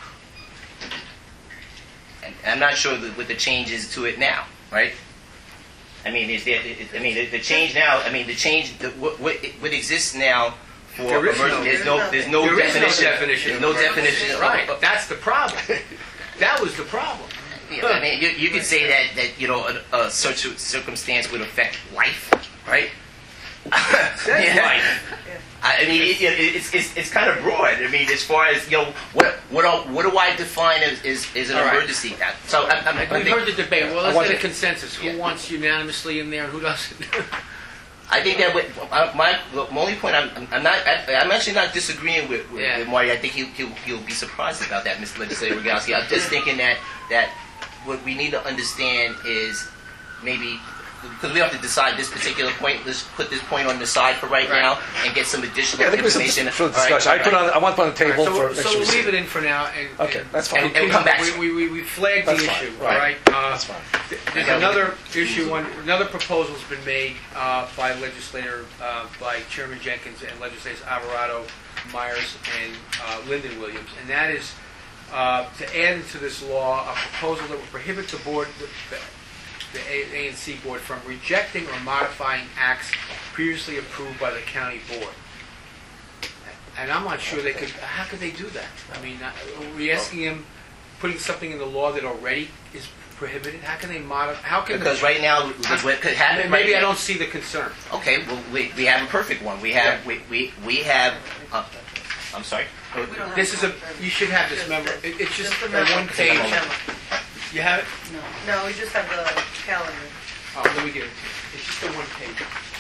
And I'm not sure that with the changes to it now, right? I mean, is there? it- I mean, the, the change now. I mean, the change. The, what, what, what exists now for There is no- emergency? There's no. There's no There is no definition. definition There's of no emergency. definition. of- Right, of- that's the problem. That was the problem. Yeah, I mean, you, you could say that, that you know a, a such a circumstance would affect life, right? Says Yeah. life. I I mean, it, it, it's, it's it's kind of broad. I mean, as far as you know, what what do- what do I define as is, is an All right. emergency? So I, I, I We've think heard the debate. Well, I let's want get a to- consensus. Who Yeah. wants unanimously in there and who doesn't? I think that what, uh, my the only point I'm I'm not I, I'm actually not disagreeing with, with, Yeah. with Marty. I think he'll, he'll he'll be surprised about that, Mister Legislator Rogowski. I'm just thinking that that what we need to understand is maybe. Because we have to decide this particular point. Let's put this point on the side for right, Right. now and get some additional Yeah, I think there's some information. for the All right, discussion. I put all right. on, I want to put on the table so, for so next we'll week. leave it in for now. And, Okay, and- that's fine. And- and we'll come back to it. We, we, we flagged That's the fine, issue, right. all right? Uh, That's fine. There's Yeah, we- another issue, on, another proposal's been made uh, by legislator, uh, by Chairman Jenkins and legislators Alvarado, Myers, and uh, Lyndon Williams, and that is uh, to add into this law a proposal that would prohibit the board, the, the A and C board, from rejecting or modifying acts previously approved by the county board. And I'm not sure they could. How could they do that? I mean, uh, are we asking them putting something in the law that already is prohibited? How can they modify? How can Because the, right now, what could happen? maybe right I now- don't see the concern. Okay, well, we, we have a perfect one. We have we we, we have. Uh, I'm sorry. This is a. You should have this memo. It, it's just Just a the memo. one page. Memo. You have it? No, we just have the calendar. Oh, let me get it. It's just a one page.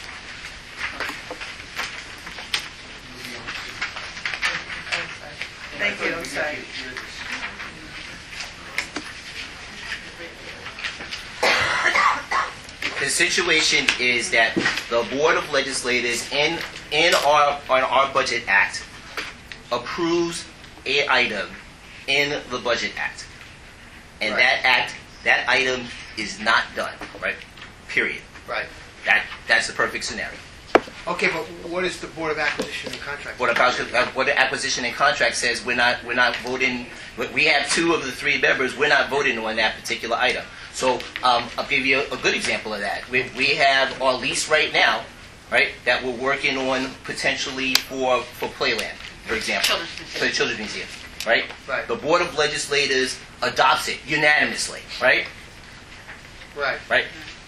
Thank you, I'm sorry. The situation is that the Board of Legislators in in our on our Budget Act approves a item in the Budget Act, and Right. that act that item is not done. Right. Period. Right. That that's the perfect scenario. Okay, but what is the Board of Acquisition and Contracts? What about uh, what the acquisition and contract says? We're not we're not voting. We have two of the three members. We're not voting on that particular item. So um, I'll give you a, a good example of that. We we have our lease right now, right? That we're working on potentially for for Playland, for example, for the Children's Museum, right? Right. The Board of Legislators adopts it unanimously, right? Right. Right.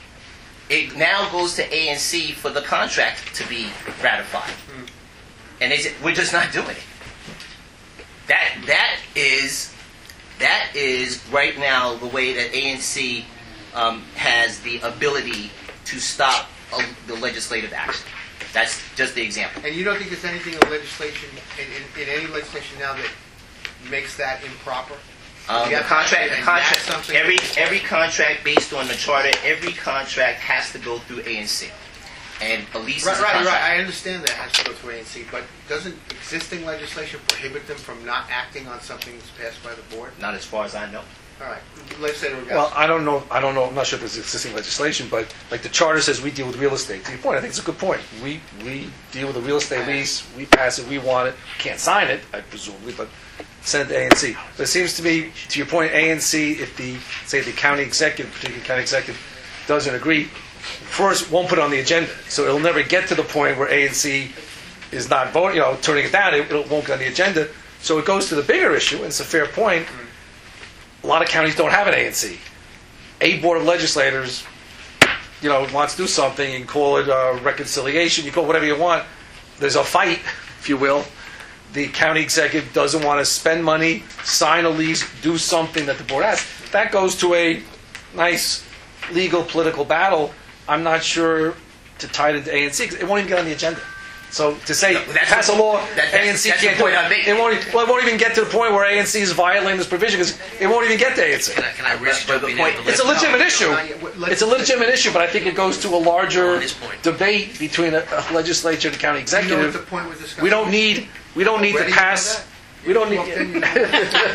It now goes to A and C for the contract to be ratified, Mm. and they say, we're just not doing it. That that is that is right now the way that A and C um, has the ability to stop uh, the legislative action. That's just the example. And you don't think there's anything in legislation, in, in, in any legislation now that makes that improper? Um, You the have to contract, the enact contract, something- every every contract based on the charter, every contract has to go through A and C, and a lease Right, is a right, contract. right. I understand that it has to go through A and C, but doesn't existing legislation prohibit them from not acting on something that's passed by the board? Not as far as I know. All right, legislator Rogowski. Well, I don't know. I don't know. I'm not sure if there's existing legislation, but like the charter says, we deal with real estate. To your point, I think it's a good point. We we deal with a real estate lease. We pass it. We want it. Can't sign it, I presumably, but send it to A and C. But it seems to me, to your point, A and C, if the say the county executive, particularly county executive, doesn't agree, first won't put it on the agenda. So it'll never get to the point where A and C is not voting, you know, turning it down. It, it won't get on the agenda. So it goes to the bigger issue, and it's a fair point. A lot of counties don't have an A and C. A board of legislators, you know, wants to do something, you can call it uh, reconciliation, you call it whatever you want. There's a fight, if you will. The county executive doesn't want to spend money, sign a lease, do something that the board has. That goes to a nice legal political battle. I'm not sure to tie it into A and C, because it won't even get on the agenda. So to say, No, that's pass a the- law, that- that's- A and C that's the can't do point I'm it. making. It won't, e- well, it won't even get to the point where A and C is violating this provision, because it won't even get to A and C. Can I, can I risk But the jumping point- in? It's a legitimate issue. No, yeah, what- let's- It's a legitimate issue, but I think it goes to a larger On this point. debate between a, a legislature and a county Do you know what the executive. point we're discussing? We don't need, we don't need to Ready for pass, that? we don't Walked in, need, I think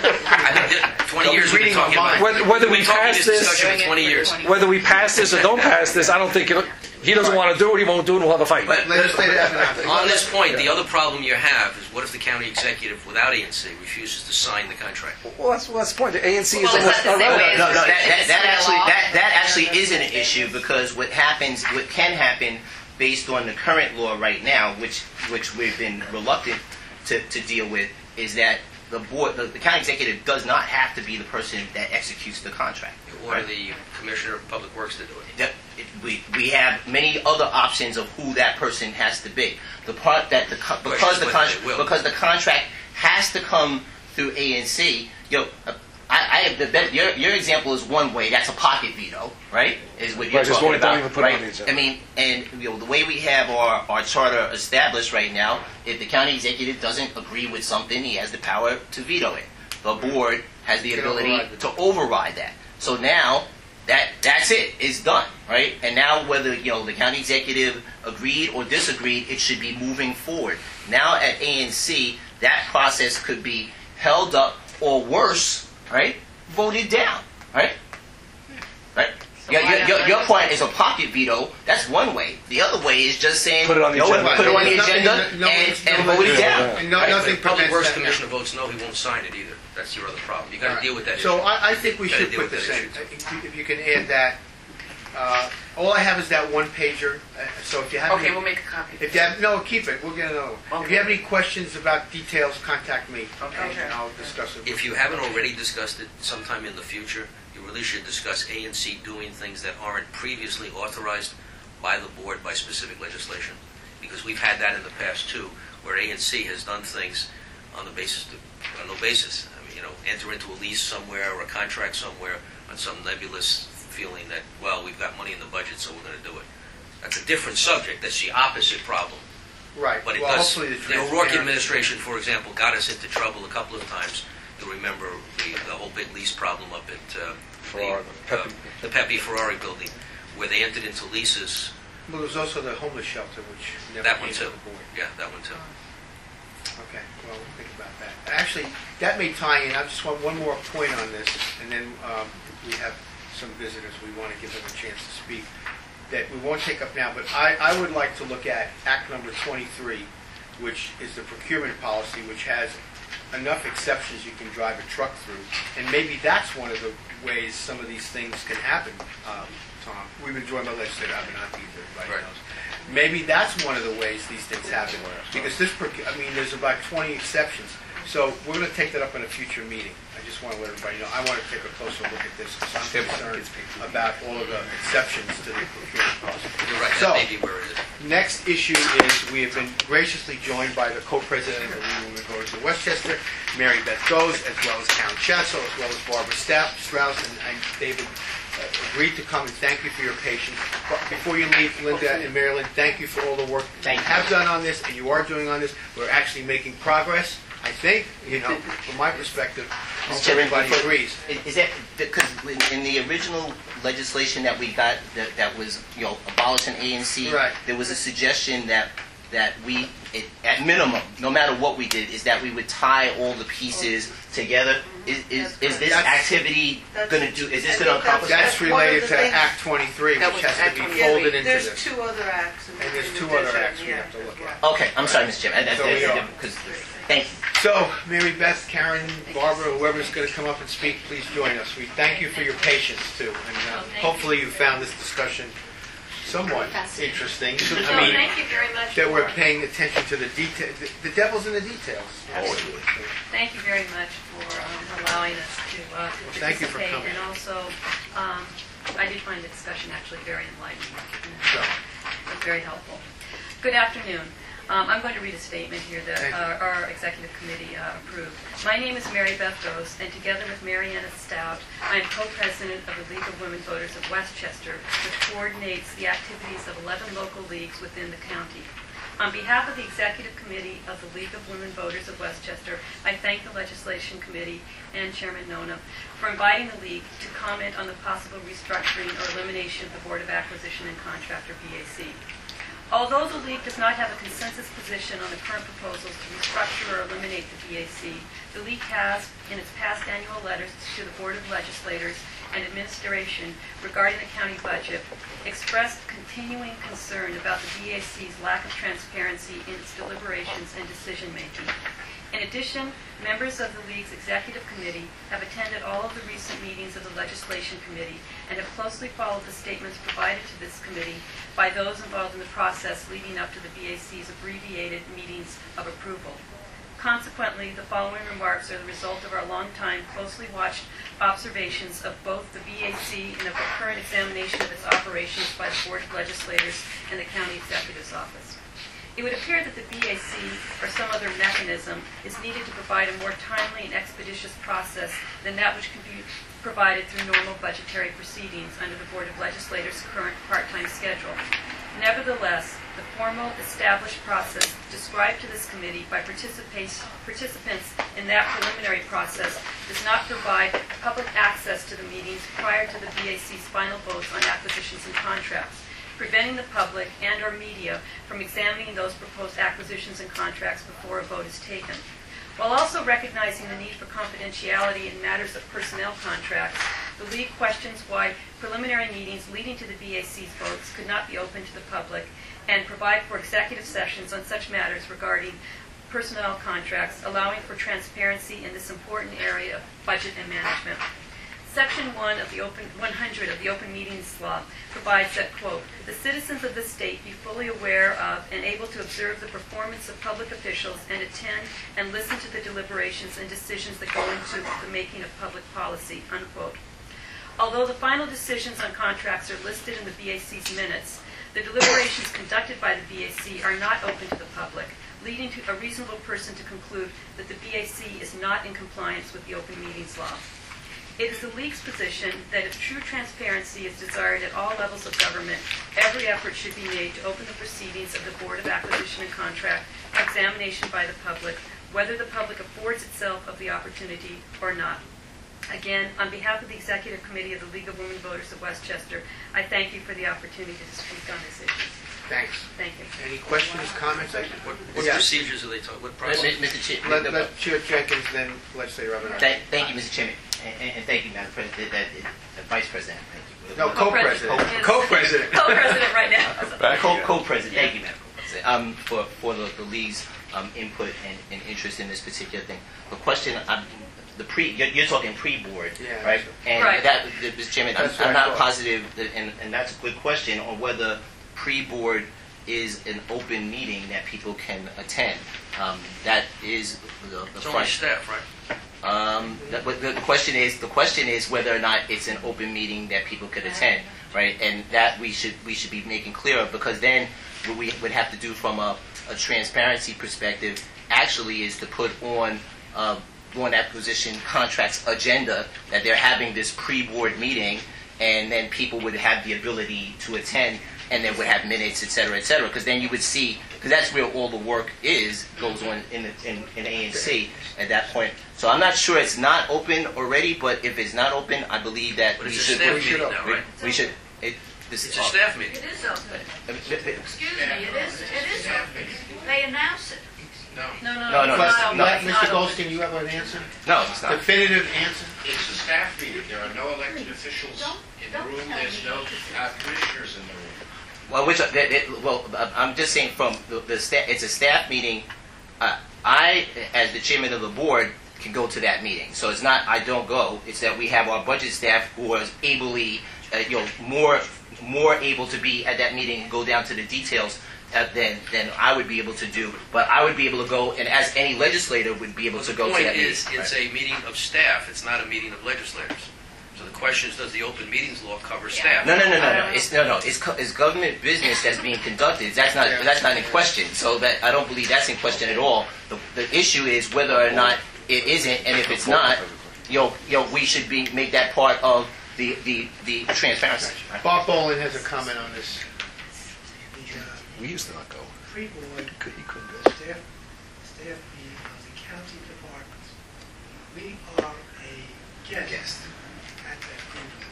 that twenty years we've been reading talking my about mind. whether, whether we We've been talking pass this this, discussion for twenty years. whether we pass this or don't pass this, I don't think, it, he doesn't want to do it, he won't do it, and we'll have a fight. But Legislator Abernathy. on this point, the other problem you have is what if the county executive, without A and C, refuses to sign the contract? Well, that's, well, that's the point, the A and C is Well, almost it's not the same irrelevant. way No, no, that, that, It's that a actually law. that, that actually isn't an issue, because what happens, what can happen based on the current law right now, which which we've been reluctant to, to deal with, is that the board, the, the county executive does not have to be the person that executes the contract. You order the Commissioner of Public Works to do it. That- it- we we have many other options of who that person has to be. The part that the co- because the Question is whether contract they will. because the contract has to come through A and C. You know, uh, I, I the, that, your your example is one way. That's a pocket veto, right? Is what you're Right, just talking don't- don't about, even put it right? on the agenda. I mean, and you know the way we have our our charter established right now, if the county executive doesn't agree with something, he has the power to veto it. The board has the Can ability override it. to override that. So now that that's it. It's done, right? And now whether you know the county executive agreed or disagreed, it should be moving forward. Now at A and C, that process could be held up or worse, right? Voted down, right? Right. Your, your, your, your point is a pocket veto. That's one way. The other way is just saying Put it on the no, agenda. put it on the There's nothing- agenda no- and, no- and no- vote it no- down. And no, Right, nothing but if Public prevents Works that. Commissioner votes no, he won't sign it either. That's your other problem. You got to Alright. deal with that So issue. I, I think we Gotta should deal put with this that in. issue. If you- If you can add that. Uh, all I have is that one pager, uh, so if you have Okay, any, we'll make a copy. if you have, no, keep it, we'll get another one. If Okay. you have any questions about details, contact me, Okay. and I'll discuss it. If you haven't already discussed it sometime in the future, you really should discuss A and C doing things that aren't previously authorized by the board by specific legislation. Because we've had that in the past too, where A and C has done things on the basis, on no basis. I mean, you know, enter into a lease somewhere or a contract somewhere on some nebulous feeling that, well, we've got money in the budget, so we're going to do it. That's a different subject. That's the opposite problem. Right, But it well, does. hopefully the The O'Rourke transparency. administration, for example, got us into trouble a couple of times. You remember the, the whole big lease problem up at uh, Ferrari, the, uh, Pepe. the Pepe Ferrari building, where they entered into leases. Well, there's also the homeless shelter, which never That came one to too. the board. Yeah, that one too. Okay, well, we'll think about that. Actually, that may tie in, I just want one more point on this, and then um, we have some visitors, we want to give them a chance to speak. that we won't take up now, but I, I would like to look at Act Number twenty-three, which is the procurement policy, which has enough exceptions you can drive a truck through. And maybe that's one of the ways some of these things can happen, um, Tom. We've been joined by legislator Avenatti, as everybody Right. knows. Maybe that's one of the ways these things happen. Because this, proc- I mean, there's about twenty exceptions. So we're going to take that up in a future meeting. I just want to let everybody know. I want to take a closer look at this because I'm concerned about all of the exceptions to the procurement policy. You're right, So- that may be where it is. Next issue is we have been graciously joined by the co-president of the League of Women Voters of Westchester, Mary Beth Goes, as well as Karen Chancel, as well as Barbara Stapp, Strauss, and, and David uh, agreed to come, and thank you for your patience. But before you leave, Linda and Marilyn, thank you for all the work Thank you you. have done on this and you are doing on this. We're actually making progress, I think, you know, from my perspective. Mister Chairman, Everybody before- agrees. Is that because in the original legislation that we got that, that was you know abolishing A N C, Right. there was a suggestion that that we, it, at minimum, no matter what we did, is that we would tie all the pieces together. Is is, is this That's- activity That's- going to do? Is this I going to think accomplish that's- That's that? one of related the to things- Act twenty-three, That which was has to Act be twenty-three. folded into There's this. two other acts. in- And there's in two other addition, acts we yeah, have to look yeah. at. Okay, I'm sorry, Mister Chairman. That, So we that, are. because, thank you. So, Mary Beth, Karen, Barbara, whoever's going to come up and speak, please join us. We thank you for your patience, too. And uh, hopefully you found this discussion somewhat interesting. So I mean, thank you very much. that we're for- paying attention to the detail. The, the devil's in the details. Absolutely. Thank you very much for um, allowing us to uh, to Thank you for participate. coming. And also, um, I did find the discussion actually very enlightening and So, uh, very helpful. Good afternoon. Um, I'm going to read a statement here that Thank you. uh, our executive committee uh, approved. My name is Mary Beth Gose, and together with Mariana Stout, I am co-president of the League of Women Voters of Westchester, which coordinates the activities of eleven local leagues within the county. On behalf of the executive committee of the League of Women Voters of Westchester, I thank the legislation committee and Chairman Nona for inviting the league to comment on the possible restructuring or elimination of the Board of Acquisition and Contract, or B A C. Although the league does not have a consensus position on the current proposals to restructure or eliminate the B A C, the league has, in its past annual letters to the Board of Legislators and Administration regarding the county budget, expressed continuing concern about the B A C's lack of transparency in its deliberations and decision-making. In addition, members of the League's Executive Committee have attended all of the recent meetings of the Legislation Committee and have closely followed the statements provided to this committee by those involved in the process leading up to the B A C's abbreviated meetings of approval. Consequently, the following remarks are the result of our long-time, closely watched observations of both the B A C and of the current examination of its operations by the Board of Legislators and the County Executive's Office. It would appear that the B A C or some other mechanism is needed to provide a more timely and expeditious process than that which can be provided through normal budgetary proceedings under the Board of Legislators' current part-time schedule. Nevertheless, the formal established process described to this committee by participants participants in that preliminary process does not provide public access to the meetings prior to the B A C's final votes on acquisitions and contracts, preventing the public and or media from examining those proposed acquisitions and contracts before a vote is taken. While also recognizing the need for confidentiality in matters of personnel contracts, the League questions why preliminary meetings leading to the B A C's votes could not be open to the public and provide for executive sessions on such matters regarding personnel contracts, allowing for transparency in this important area of budget and management. Section one of the Open one hundred of the Open Meetings Law provides that, quote, the citizens of the state be fully aware of and able to observe the performance of public officials and attend and listen to the deliberations and decisions that go into the making of public policy, unquote. Although the final decisions on contracts are listed in the B A C's minutes, the deliberations conducted by the B A C are not open to the public, leading to a reasonable person to conclude that the B A C is not in compliance with the Open Meetings Law. It is the League's position that if true transparency is desired at all levels of government, every effort should be made to open the proceedings of the Board of Acquisition and Contract for examination by the public, whether the public affords itself of the opportunity or not. Again, on behalf of the Executive Committee of the League of Women Voters of Westchester, I thank you for the opportunity to speak on this issue. Thanks. Thank you. Any questions, comments? What, what Yeah. procedures are they talking, what process? Mister Chair, Let, let Chair Jenkins, then Legislator Robinette. Thank, thank you, Mister Chairman, and, and, and thank you, Madam President, that, that, Vice President. Thank you. No, co-president. Co-president. Co-president. Co-president right now. Back Co- again. Co-president, thank you, Madam President, um, for, for the, the league's um, input and, and interest in this particular thing. The question, um, the pre, you're, you're talking pre-board, Yeah, right? sure. And Right. that, Mister Chairman, I'm, That's what I'm I not thought. positive, that, and, and that's a good question on whether pre-board is an open meeting that people can attend. Um, that is the, the It's only front. staff, right? Um, the, but the question is, the question is whether or not it's an open meeting that people could attend, right? And that we should we should be making clear of, because then what we would have to do from a, a transparency perspective actually is to put on uh, on acquisition contracts agenda that they're having this pre-board meeting, and then people would have the ability to attend, and then would have minutes, et cetera, et cetera. Because then you would see, because that's where all the work is, goes on in the, in, in A N C at that point. So I'm not sure it's not open already, but if it's not open, I believe that But we it's a should. staff we should meeting up- now, right? We should. It, this, It's a staff meeting. It is open. uh, Excuse me, it is, it is open. They announce it. No, no, No, no. no, it's no, not open. no. It's Mister not open. Goldstein, you have an answer? No, it's not. Definitive answer? It's a staff meeting. There are no elected officials Don't- in the don't room. tell There's me. no uh, commissioners in the room. Well, which that, that, well, I'm just saying from the, the staff. It's a staff meeting. Uh, I, as the chairman of the board, can go to that meeting. So it's not I don't go. It's that we have our budget staff who are ably, uh, you know, more more able to be at that meeting and go down to the details uh, than than I would be able to do. But I would be able to go, and as any legislator would be able Well, to the go to point that meeting. is, it's a meeting of staff, it's not a meeting of legislators. So the question is, does the open meetings law cover staff? No, no, no, no, no. It's no, no. It's, co- it's government business that's being conducted. That's not. Yeah. That's not in question. So that I don't believe that's in question at all. The, the issue is whether or not it isn't, and if it's not, you know, you know, we should be make that part of the the, the transparency. Bob Bolin has a comment on this. The uh, We used to not go. pre-board Could- He couldn't go. staff, staff meeting of the county departments. We are a guest, Guest. at that pre-board.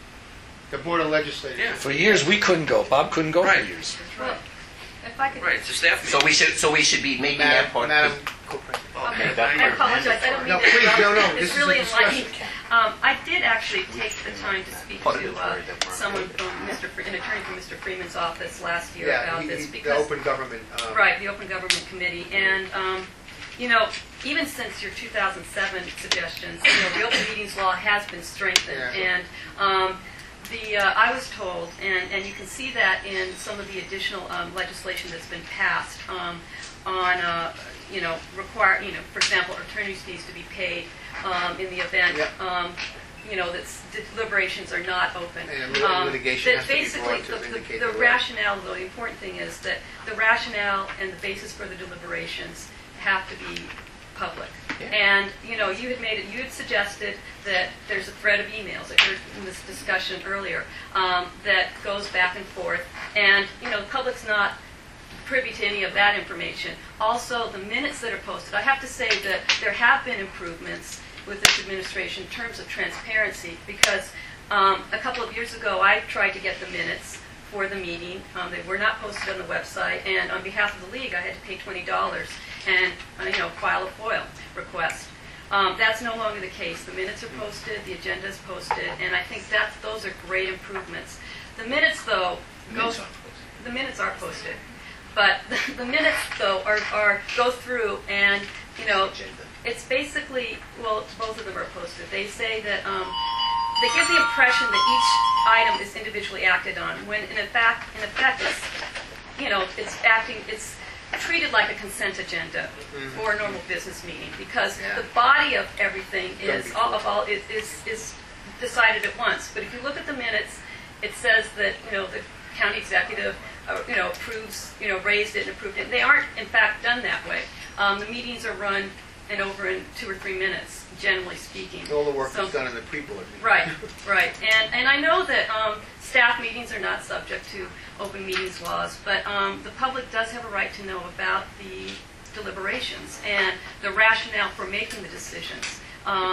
The Board of Legislators. Yeah. For years, we couldn't go. Bob couldn't go Right. for years. Well, if I could. Right, it's a staff So meeting. we should. So we should be making that Madam, part. Madam Co-President. Okay, that I apologize. I don't mean No, to please, interrupt. no, no, this It's is a really discussion. enlightening. Um, I did actually take the time to speak Part of to the uh, Tory department. someone from Mister Fre- an attorney from Mister Freeman's office last year Yeah, about he- this he- the because Open Government. um, right, the Open Government Committee, and um, you know, even since your two thousand seven suggestions, you know, the Open Meetings Law has been strengthened, Yeah. and um, the uh, I was told, and, and you can see that in some of the additional um, legislation that's been passed um, on, uh, you know, require, you know, for example, attorney's fees to be paid um, in the event. Yep. Um, you know, that s- deliberations are not open. And lit- Um, litigation that has to be basically brought to the- the- vindicate the the right. rationale, though, the important thing is that the rationale and the basis for the deliberations have to be public. Yeah. And, you know, you had made it, you had suggested that there's a thread of emails, I heard in this discussion earlier, um, that goes back and forth. And, you know, the public's not privy to any of that information. Also, the minutes that are posted, I have to say that there have been improvements with this administration in terms of transparency, because um, a couple of years ago, I tried to get the minutes for the meeting. Um, they were not posted on the website, and on behalf of the league, I had to pay twenty dollars and, uh, you know, file a FOIL request. Um, that's no longer the case. The minutes are posted, the agenda is posted, and I think that those are great improvements. The minutes, though, go, the minutes are posted, but the, the minutes, though, are, are go through and, you know, it's basically, well, both of them are posted. They say that um, they give the impression that each item is individually acted on, when in effect, in effect, it's, you know, it's acting, it's treated like a consent agenda for a normal business meeting, because Yeah. the body of everything is Don't be all of all is, is is decided at once. But if you look at the minutes, it says that, you know, the county executive, uh, you know, approves, you know, raised it and approved it. They aren't, in fact, done that way. Um, the meetings are run and over in two or three minutes, generally speaking. All the work So- is done in the pre-board. meeting. Right, right. And and I know that um, staff meetings are not subject to open meetings laws, but um, the public does have a right to know about the deliberations and the rationale for making the decisions. Um,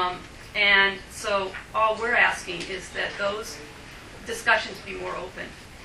And so all we're asking is that those discussions be more open.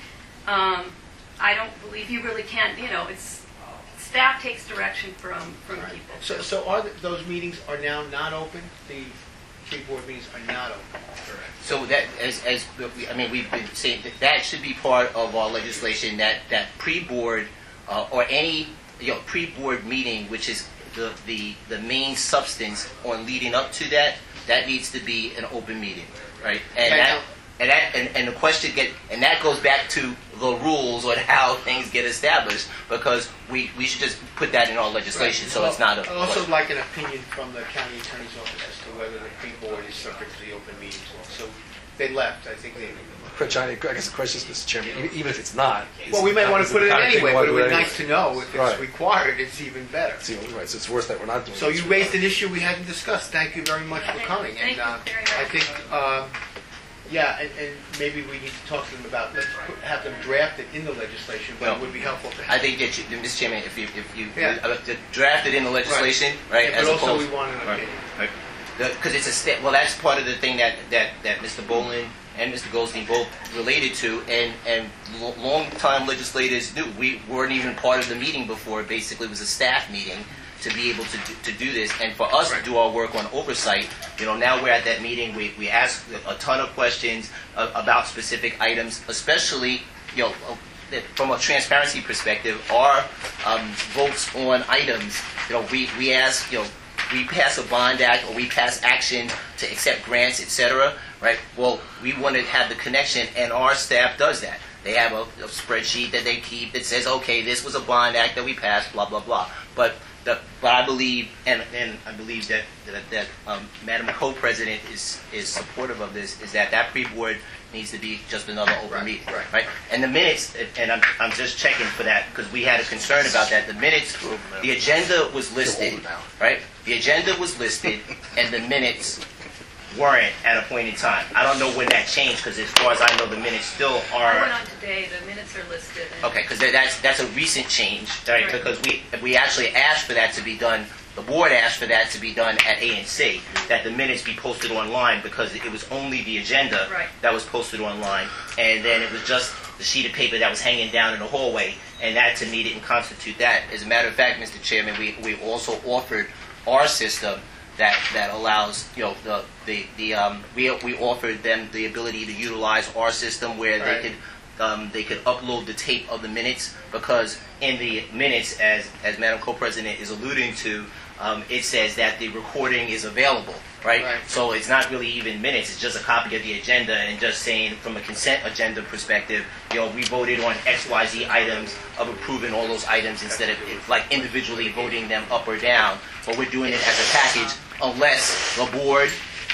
Um, I don't believe you really can, you know, it's, staff takes direction from, from people. So, so are th- those meetings are now not open? The tree board meetings are not open? So that, as, as we, I mean, we've been saying that that should be part of our legislation. That that pre-board uh, or any you know pre-board meeting, which is the, the the main substance on leading up to that, that needs to be an open meeting, right? And Okay, that now- and that and, and the question get and that goes back to the rules on how things get established, because we, we should just put that in our legislation, so it's not a. I'd also like an opinion from the county attorney's office as to whether the pre-board is subject to the open meetings law. So they left, I think they... John, I guess the question is, Mister Chairman, even- even if it's not. Well, we may want to put it in anyway, but it would be anyway. nice to know if Right. it's required, it's even better. It's the only right, so it's worse that we're not doing So this. you raised an issue we hadn't discussed. Thank you very much for coming. Thank And uh, you very much. I think, um, yeah, and, and maybe we need to talk to them about, let's put, have them draft it in the legislation, but Well, it would be helpful to I have. think that, you, Mister Chairman, if you if you Yeah. uh, to draft it in the legislation, right, Yeah, as but also opposed, we want an right, opinion. right, because it's a step. Well, that's part of the thing that that that Mister Boland and Mister Goldstein both related to, and and lo- long-time legislators knew. We weren't even part of the meeting before. Basically, it was a staff meeting to be able to do, to do this, and for us to do our work on oversight. You know, now we're at that meeting. We we ask a ton of questions uh, about specific items, especially you know. Uh, that from a transparency perspective, our um, votes on items, you know, we, we ask, you know, we pass a bond act or we pass action to accept grants, et cetera, right? Well, we want to have the connection, and our staff does that. They have a, a spreadsheet that they keep that says, okay, this was a bond act that we passed, blah, blah, blah. But the, but I believe, and, and I believe that that, that um, Madam Co-President is is supportive of this, is that that pre-board needs to be just another open Right, meeting, right. right? And the minutes, and I'm I'm just checking for that because we had a concern about that. The minutes, the agenda was listed, right? The agenda was listed, and the minutes weren't at a point in time. I don't know when that changed, because as far as I know, the minutes still I went are. on today, the minutes are listed. and- Okay, because that's that's a recent change, right? Right. Because we we actually asked for that to be done. The board asked for that to be done at A N C, that the minutes be posted online, because it was only the agenda Right. that was posted online, and then it was just the sheet of paper that was hanging down in the hallway, and that to me didn't constitute that. As a matter of fact, Mister Chairman, we we also offered our system that that allows, you know, the the the um we we offered them the ability to utilize our system where Right. they could. Um, they could upload the tape of the minutes, because in the minutes, as as Madam Co-President is alluding to, um, it says that the recording is available, right? Right. So it's not really even minutes; it's just a copy of the agenda, and just saying from a consent agenda perspective, you know, we voted on X Y Z items, of approving all those items instead of like individually voting them up or down. But we're doing it as a package, unless the board.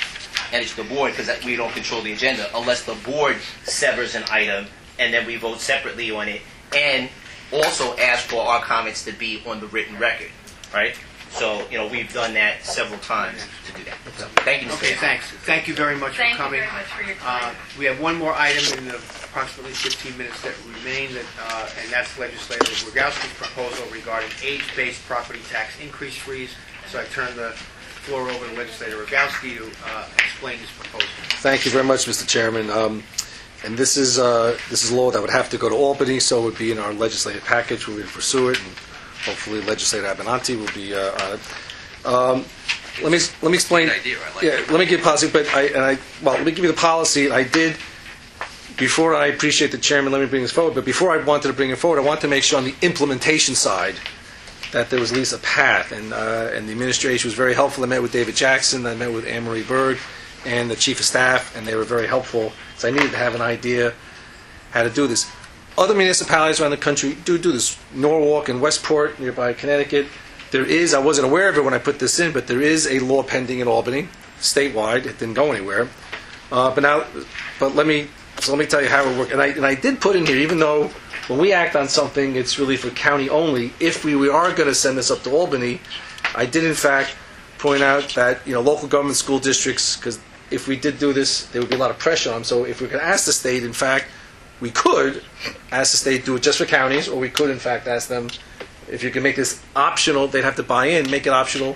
And it's the board, because we don't control the agenda, unless the board severs an item, and then we vote separately on it, and also ask for our comments to be on the written record, right? So, you know, we've done that several times to do that. So, thank you, Mister Okay, Chairman. thanks. Thank you very much Thank for you coming. very much for your Uh, time. we have one more item in the approximately fifteen minutes that remain, that, uh, and that's Legislator Rogowski's proposal regarding age-based property tax increase freeze. So I turn the floor over to Legislator Rogowski to uh, explain his proposal. Thank you very much, Mister Chairman. Um, and this is uh, this is law that would have to go to Albany, so it would be in our legislative package. We're going to pursue it, and hopefully Legislator Abenanti will be uh, on it. Um, let me let me explain. Good idea, I like yeah, it. let me give policy. But I and I well, let me give you the policy. I did before. I appreciate the chairman. Let me bring this forward. But before I wanted to bring it forward, I wanted to make sure on the implementation side that there was at least a path, and uh, and the administration was very helpful. I met with David Jackson, I met with Anne Marie Berg, and the chief of staff, and they were very helpful. So I needed to have an idea how to do this. Other municipalities around the country do do this. Norwalk and Westport, nearby Connecticut. There is, I wasn't aware of it when I put this in, but there is a law pending in Albany, statewide. It didn't go anywhere. Uh, but now, but let me, so let me tell you how it works. And I, and I did put in here, even though when we act on something, it's really for county only. If we, we are going to send this up to Albany, I did in fact point out that, you know, local government school districts, because if we did do this, there would be a lot of pressure on them. So if we could ask the state, in fact, we could ask the state to do it just for counties, or we could in fact ask them, if you can make this optional, they'd have to buy in, make it optional,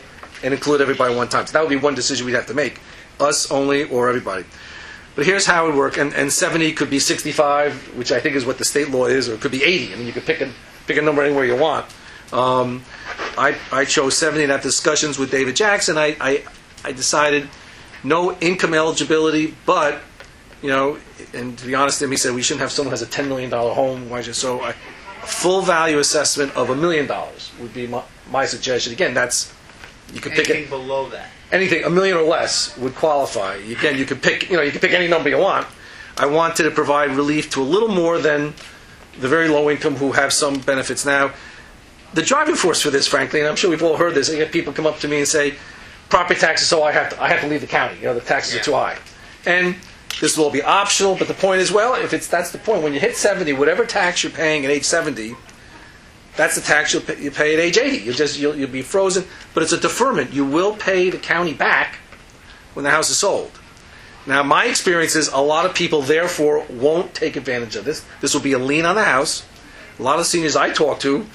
and include everybody one time. So that would be one decision we'd have to make, us only or everybody. But here's how it would work, and, and seventy could be sixty-five, which I think is what the state law is, or it could be eighty. I mean, you could pick a, pick a number anywhere you want. Um, I, I chose seventy, and after discussions with David Jackson, I, I, I decided no income eligibility, but, you know, and to be honest with him, he said we shouldn't have someone who has a ten million dollars home. Why should, so I, a full value assessment of a million dollars would be my, my suggestion. Again, that's, you could pick it. Anything below that. Anything, a million or less would qualify. Again, you could pick, you know, you could pick any number you want. I wanted to provide relief to a little more than the very low income who have some benefits now. The driving force for this, frankly, and I'm sure we've all heard this, I get people come up to me and say, property taxes, so I have to, I have to leave the county. You know, the taxes Yeah. are too high. And this will all be optional, but the point is, well, if it's that's the point. When you hit seventy, whatever tax you're paying at age seventy, that's the tax you'll pay, you pay at age eighty. You'll just you'll, you'll be frozen, but it's a deferment. You will pay the county back when the house is sold. Now, my experience is a lot of people, therefore, won't take advantage of this. This will be a lien on the house. A lot of seniors I talk to,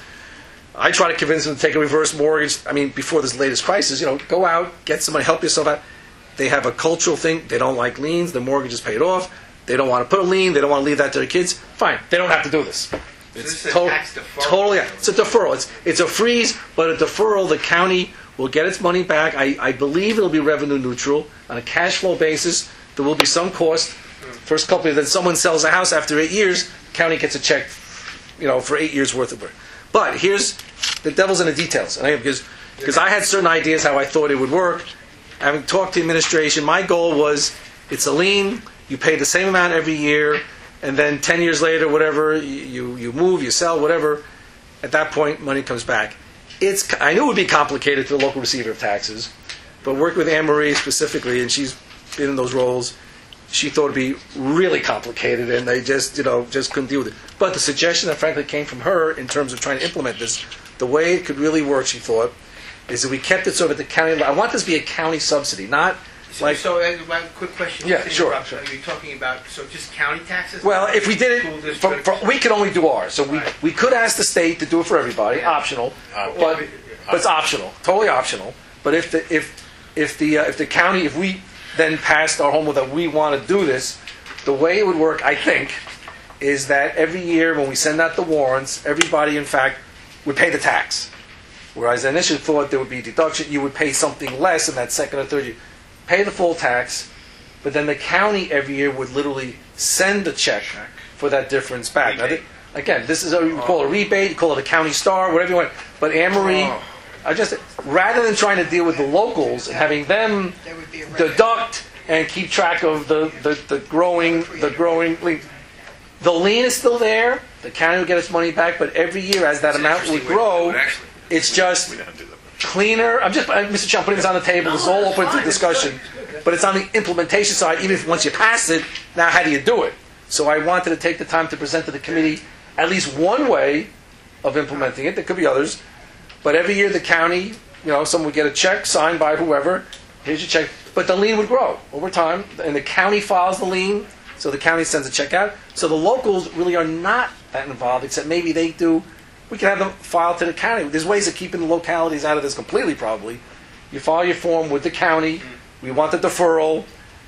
I try to convince them to take a reverse mortgage. I mean, before this latest crisis, you know, go out, get somebody, help yourself out. They have a cultural thing. They don't like liens. The mortgage is paid off. They don't want to put a lien. They don't want to leave that to their kids. Fine. They don't have to do this. It's It's to- tax deferral. totally, it's a deferral. It's it's a freeze, but a deferral. The county will get its money back. I, I believe it'll be revenue neutral on a cash flow basis. There will be some cost. First couple of years, then someone sells a house after eight years. The county gets a check, you know, for eight years worth of work. But here's the devil's in the details, and I, because because I had certain ideas how I thought it would work. Having talked to the administration, my goal was it's a lien. You pay the same amount every year, and then ten years later, whatever you you move, you sell, whatever. At that point, money comes back. It's I knew it would be complicated to the local receiver of taxes, but worked with Anne Marie specifically, and she's been in those roles. She thought it'd be really complicated, and they just, you know, just couldn't deal with it. But the suggestion that frankly came from her in terms of trying to implement this, the way it could really work, she thought, is that we kept it sort of at the county level. I want this to be a county subsidy, not So, like. so uh, one quick question. Yeah, to sure, interrupt. sure. Are you talking about so just county taxes? Well, if we did School it, for, districts? for, we could only do ours. So we, Right. we could ask the state to do it for everybody, Yeah. optional, but, but it's optional, totally optional. But if the if if the uh, if the county, if we then passed our home with that we want to do this, the way it would work, I think, is that every year when we send out the warrants, everybody, in fact, would pay the tax. Whereas I initially thought there would be a deduction, you would pay something less in that second or third year. Pay the full tax, but then the county every year would literally send a check for that difference back. Now, th- again, this is a, you call it a rebate, you call it a county star, whatever you want. But Anne Marie, Oh. I just rather than trying to deal with the locals and having them There would be a deduct and keep track of the, the, the growing the growing lien. The lien is still there. The county will get its money back, but every year as that amount would grow, it's just cleaner. I'm just, uh, Mister Chairman, putting this on the table. It's all open to discussion, but it's on the implementation side. Even if once you pass it, now how do you do it? So I wanted to take the time to present to the committee at least one way of implementing it. There could be others, but every year the county, you know, someone would get a check signed by whoever. Here's your check, but the lien would grow over time, and the county files the lien. So the county sends a check out. So the locals really are not that involved, except maybe they do. We can have them file to the county. There's ways of keeping the localities out of this completely, probably. You file your form with the county. We want the deferral.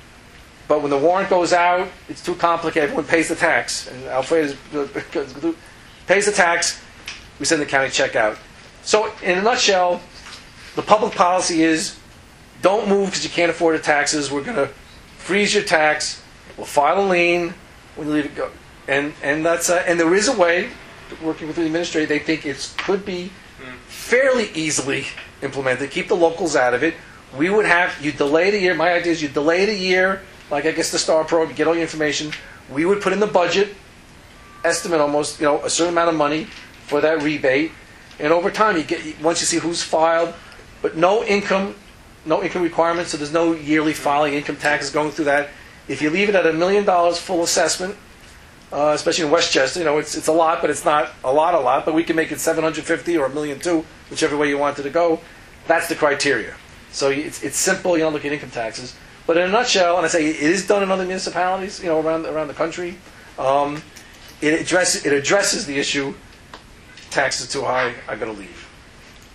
But when the warrant goes out, it's too complicated. Everyone pays the tax. And Alfred is, pays the tax. We send the county check out. So in a nutshell, the public policy is don't move because you can't afford the taxes. We're going to freeze your tax. We'll file a lien when you leave it go. And and that's uh, and there is a way, working with the administrator, they think it could be fairly easily implemented. Keep the locals out of it. We would have, you delay the year, my idea is you delay the year, like I guess the STAR program, you get all your information. We would put in the budget, estimate almost, you know, a certain amount of money for that rebate. And over time, you get once you see who's filed, but no income, no income requirements, so there's no yearly filing income taxes going through that. If you leave it at a million dollars full assessment, uh, especially in Westchester, you know, it's it's a lot, but it's not a lot, a lot. But we can make it seven hundred fifty or a million two, whichever way you want it to go. That's the criteria. So it's it's simple. You don't look at income taxes. But in a nutshell, and I say it is done in other municipalities, you know, around around the country. Um, it addresses it addresses the issue. Taxes too high. I got to leave. Okay.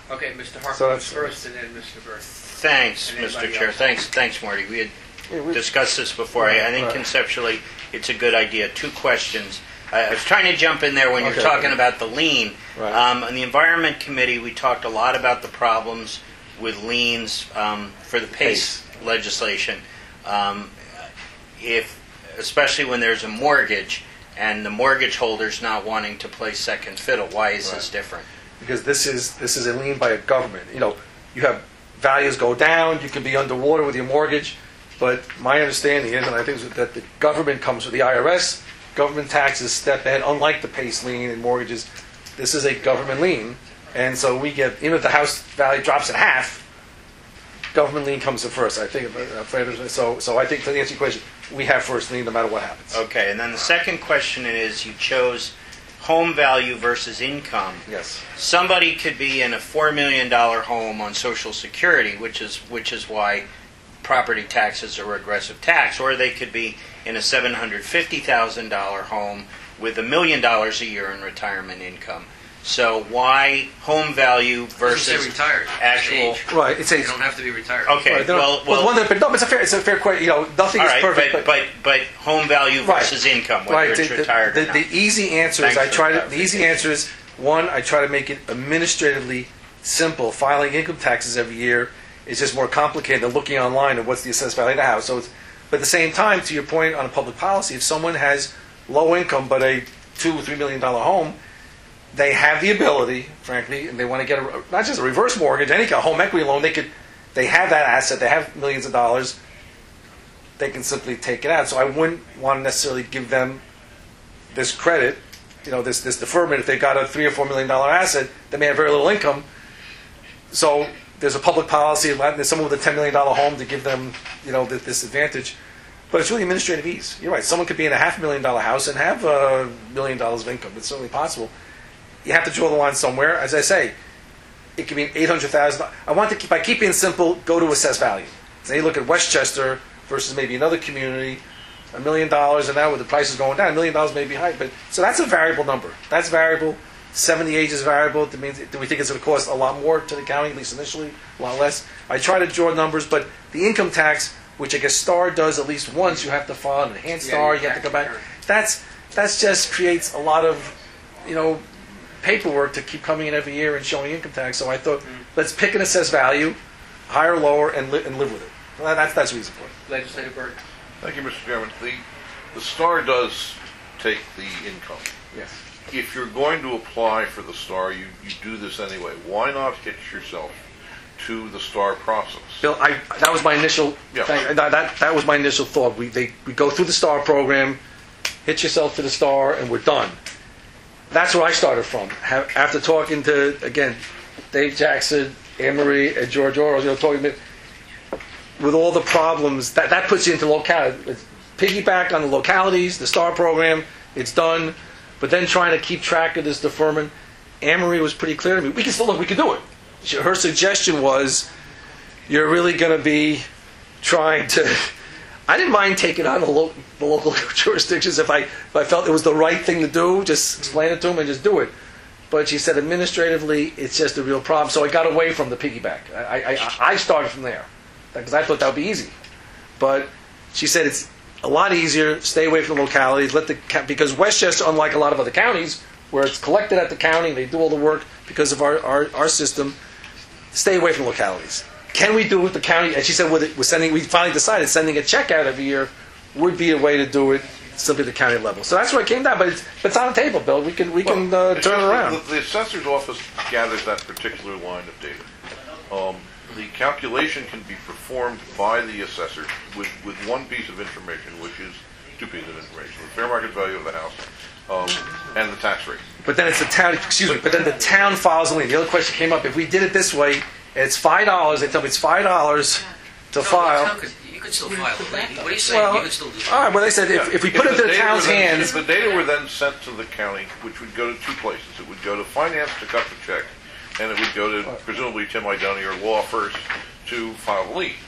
Okay, Mister So Harper that's- first, and then Mister Burke. Thanks, And Mister anybody Chair. else? Thanks, thanks, Marty. We had Yeah, we- discussed this before. I I think Right. conceptually, it's a good idea. Two questions. I I was trying to jump in there when Okay. you're talking about the lien. Right. Um, on the Environment Committee, we talked a lot about the problems with liens um, for the PACE legislation. Um, if, especially when there's a mortgage and the mortgage holder's not wanting to play second fiddle, why is this Right. different? Because this is this is a lien by a government. You know, you have values go down, you can be underwater with your mortgage, but my understanding is, and I think, is that the government comes with the I R S, government taxes step ahead, unlike the PACE lien and mortgages. This is a government lien, and so we get, even if the house value drops in half, government lien comes in first. I think, uh, so so I think, to answer your question, we have first lien no matter what happens. Okay, and then the second question is, you chose home value versus income. Yes. Somebody could be in a four million dollar home on Social Security, which is which is why property taxes are a regressive tax, or they could be in a seven hundred fifty thousand dollar home with a million dollars a year in retirement income. So why home value versus Doesn't say retired. actual? Age. Right. It's You a don't have to be retired. Okay, Right, they're well, not- well, one that, but no, it's a fair, it's a fair question. You know, nothing all is right, perfect, but, but but home value Right. versus income, whether right. it's The, retired the, or not. the easy answer Thanks is I for try the to. The easy clarification. answer is one. I try to make it administratively simple. Filing income taxes every year is just more complicated than looking online at what's the assessed value of the house. So, it's, but at the same time, to your point on a public policy, if someone has low income but a two or three million dollar home, they have the ability, frankly, and they want to get a, not just a reverse mortgage, any kind of home equity loan. They could, they have that asset. They have millions of dollars. They can simply take it out. So I wouldn't want to necessarily give them this credit, you know, this this deferment if they've got a three or four million dollar asset. They may have very little income. So there's a public policy. There's someone with a ten million dollar home to give them, you know, this, this advantage. But it's really administrative ease. You're right. Someone could be in a half million dollar house and have a million dollars of income. It's certainly possible. You have to draw the line somewhere. As I say, it could be eight hundred thousand dollars. I want to keep, by keeping it simple, go to assess value. So you look at Westchester versus maybe another community, a million dollars, and now with the prices going down, a million dollars may be high. But so that's a variable number. That's variable. seventy age is variable. That means, do we think it's going to cost a lot more to the county, at least initially, a lot less? I try to draw numbers, but the income tax, which I guess STAR does at least once, you have to file an enhanced Yeah, STAR, you you have to go have back. to- That's that's just creates a lot of, you know, paperwork to keep coming in every year and showing income tax. So I thought, let's pick an assessed value, higher or lower, and, li- and live with it. Well, that's that's the reason for it. Legislative Burke. Thank you, Mister Chairman. The, the STAR does take the income. Yes. If you're going to apply for the STAR, you, you do this anyway. Why not hitch yourself to the STAR process? Bill, I, that was my initial. Yeah. Thing, that, that that was my initial thought. We they we go through the STAR program, hit yourself to the STAR, and we're done. That's where I started from. Have, after talking to again, Dave Jackson, Anne Marie, and George Orosz, you know, talking about, with all the problems that that puts you into locality. Piggyback on the localities, the STAR program, it's done. But then trying to keep track of this deferment, Anne Marie was pretty clear to me. We can still look. We can do it. She, her suggestion was, you're really going to be trying to. I didn't mind taking on the, lo- the local jurisdictions if I if I felt it was the right thing to do. Just explain it to them and just do it. But she said administratively, it's just a real problem. So I got away from the piggyback. I I, I started from there because I thought that would be easy. But she said it's a lot easier. Stay away from the localities. Let the because Westchester, unlike a lot of other counties, where it's collected at the county, they do all the work because of our our, our system. Stay away from localities. Can we do it with the county? And she said, with it, we're sending. We finally decided sending a check out every year would be a way to do it simply at the county level. So that's where it came down. But it's, but it's on the table, Bill. We can we Well, can uh, it's turn it just around. The, the assessor's office gathers that particular line of data. Um, the calculation can be performed by the assessor with, with one piece of information, which is two pieces of information: the fair market value of the house um, and the tax rate. But then it's the town. Excuse me. But then the town files the lien. The other question came up: if we did it this way, and it's five dollars. They tell me it's five dollars to No, file. the town could- You could still file a lien. What are you saying? Well, You could still do that. all right. Well, they said if, if we put it the into the data town's were then- hands, If the data were then sent to the county, which would go to two places. It would go to finance to cut the check, and it would go to presumably Tim Idoni or law first to file the lien.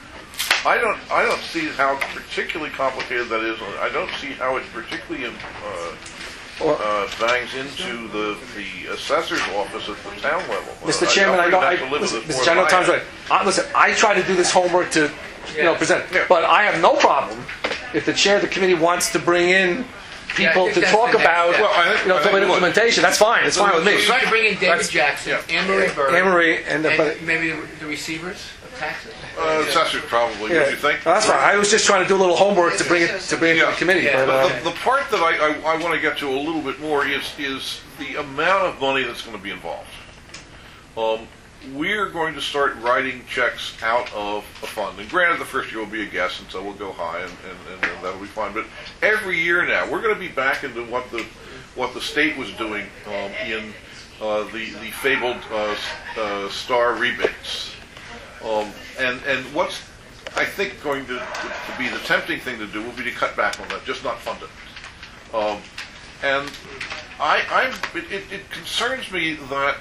I don't, I don't see how particularly complicated that is. I don't see how it's particularly uh, Or- uh, bangs into the, the assessor's office at the town level. Mister Uh, Chairman, I know, I, have to live with listen, it Mister more Chairman, I know than I Tom's have. right. I, listen, I try to do this homework to, you know, present, Yeah. but I have no problem if the chair of the committee wants to bring in Yeah, I people think to that's talk the next about, step. Well, I think- you know, I talk think- about look, implementation. That's fine. It's fine with me. We'd like to bring in David That's- Jackson, yeah. Anne Marie Bird, Anne Marie and the, and but, maybe the, the receivers of taxes. Uh, assessors probably, yeah, don't you think? that's fine. I was just trying to do a little homework to bring it to bring it to Yeah. the committee. Yeah. But, uh, The, the part that I, I, I want to get to a little bit more is is the amount of money that's going to be involved. Um, we're going to start writing checks out of a fund, and granted, the first year will be a guess, and so we'll go high, and, and, and that'll be fine. But every year now, we're going to be back into what the what the state was doing um, in uh, the the fabled uh, s- uh, star rebates, um, and and what's I think going to, to be the tempting thing to do will be to cut back on that, just not fund it. Um, and I, I'm, it, it, it concerns me that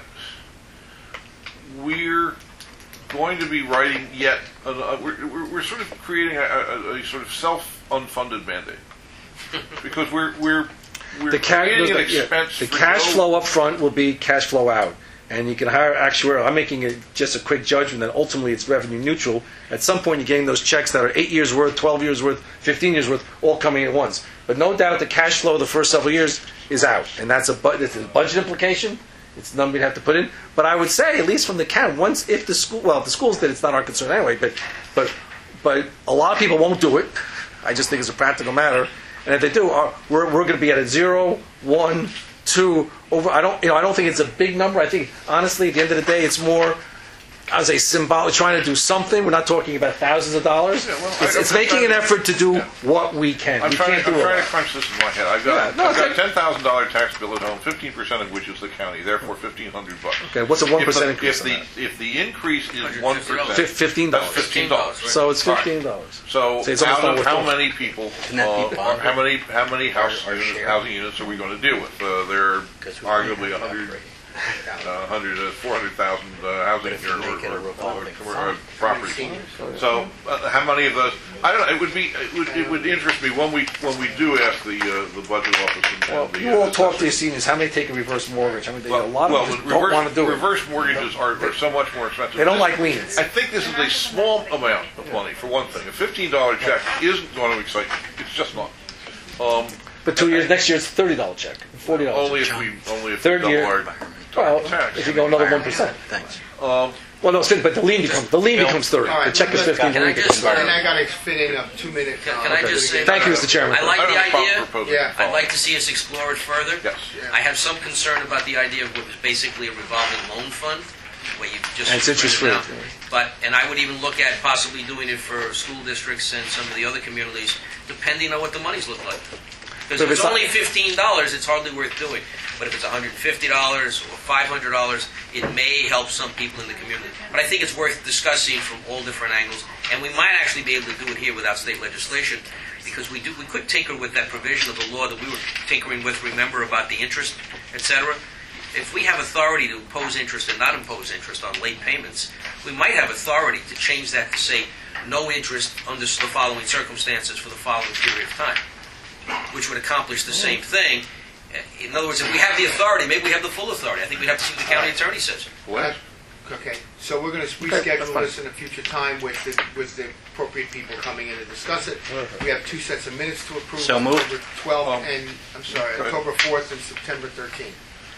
we're going to be writing yet, uh, we're, we're, we're sort of creating a, a, a sort of self-unfunded mandate. Because we're, we're, we're the, ca- creating an the, yeah, expense the for cash no- flow up front will be cash flow out. And you can hire actuarial. I'm making a, just a quick judgment that ultimately it's revenue neutral. At some point, you're getting those checks that are eight years worth, twelve years worth, fifteen years worth, all coming at once. But no doubt the cash flow the first several years is out. And that's a, bu- it's a budget implication. It's number you'd have to put in. But I would say, at least from the count, once if the school, well, if the schools did, it's not our concern anyway. But, but, but a lot of people won't do it. I just think it's a practical matter. And if they do, uh, we're we're going to be at a zero, one, two over. I don't, you know, I don't think it's a big number. I think honestly, at the end of the day, it's more as a symbolic, trying to do something. We're not talking about thousands of dollars. Yeah, well, it's I- it's I'm making trying an to- effort to do yeah. what we can. I'm we trying, can't to, do I'm it. trying all. to crunch this in my head. I've got, Yeah, no, I've got okay. a ten thousand dollars tax bill at home, fifteen percent of which is the county, therefore fifteen hundred bucks. Okay, what's a one If percent the- increase? If the, on if the increase is one one hundred fifty dollars. that? percent, Fif- fifteen that's dollars. fifteen dollars. right? So it's All right. fifteen dollars. So See, it's almost out not of worth how it. many people, Can that be uh, bonded? how many, how many house, Our- our units, share? housing units are we going to deal with? Uh, there are Because we arguably don't a have hundred, upgrade. uh, hundred, uh, four hundred thousand uh, housing But if you or, make it a or, or, revolving or, fund. properties. So uh, how many of those? I don't know. It would be. It would, it would interest me when we when we do ask the uh, the budget office. And, Well, and the, you uh, all talk to your assessors. seniors. How many take a reverse mortgage? I mean, they, Well, a lot well, of them just reverse, don't want to do it. reverse mortgages are, are so much more expensive. They don't This- like liens. I think this is a small amount of money, for one thing. A fifteen dollar check isn't going to excite you. It's just not. Um, But two years, next year it's a thirty dollar check, forty dollars. only if we, only if Third we year. double our Well, tax. if you go another one percent. Thanks. Um, Well, no, it's fifty, but the lien becomes the lien becomes thirty. All right. The check is fifteen. The Can I lien just- becomes And thirty. I got to fit in a two-minute. Can- uh, can I okay. just say- Thank you, Mister Chairman. I like I don't the have a problem idea. proposing Yeah. it. I'd like to see us explore it further. Yes. I have some concern about the idea of what is basically a revolving loan fund, where you just And it's interest spread it free. out. But and I would even look at possibly doing it for school districts and some of the other communities, depending on what the monies look like. Because So if if it's it's not- only fifteen dollars, it's hardly worth doing. But if it's one hundred fifty dollars or five hundred dollars, it may help some people in the community. But I think it's worth discussing from all different angles, and we might actually be able to do it here without state legislation, because we do we could tinker with that provision of the law that we were tinkering with. Remember about the interest, et cetera. If we have authority to impose interest and not impose interest on late payments, we might have authority to change that to say no interest under the following circumstances for the following period of time, which would accomplish the same thing. In other words, if we have the authority, maybe we have the full authority. I think we'd have to see what the county attorney says. What? Okay, so we're going to reschedule this in a future time with the, with the appropriate people coming in to discuss it. We have two sets of minutes to approve. So moved. October twelfth Um, and, I'm sorry, go ahead. October fourth and September thirteenth.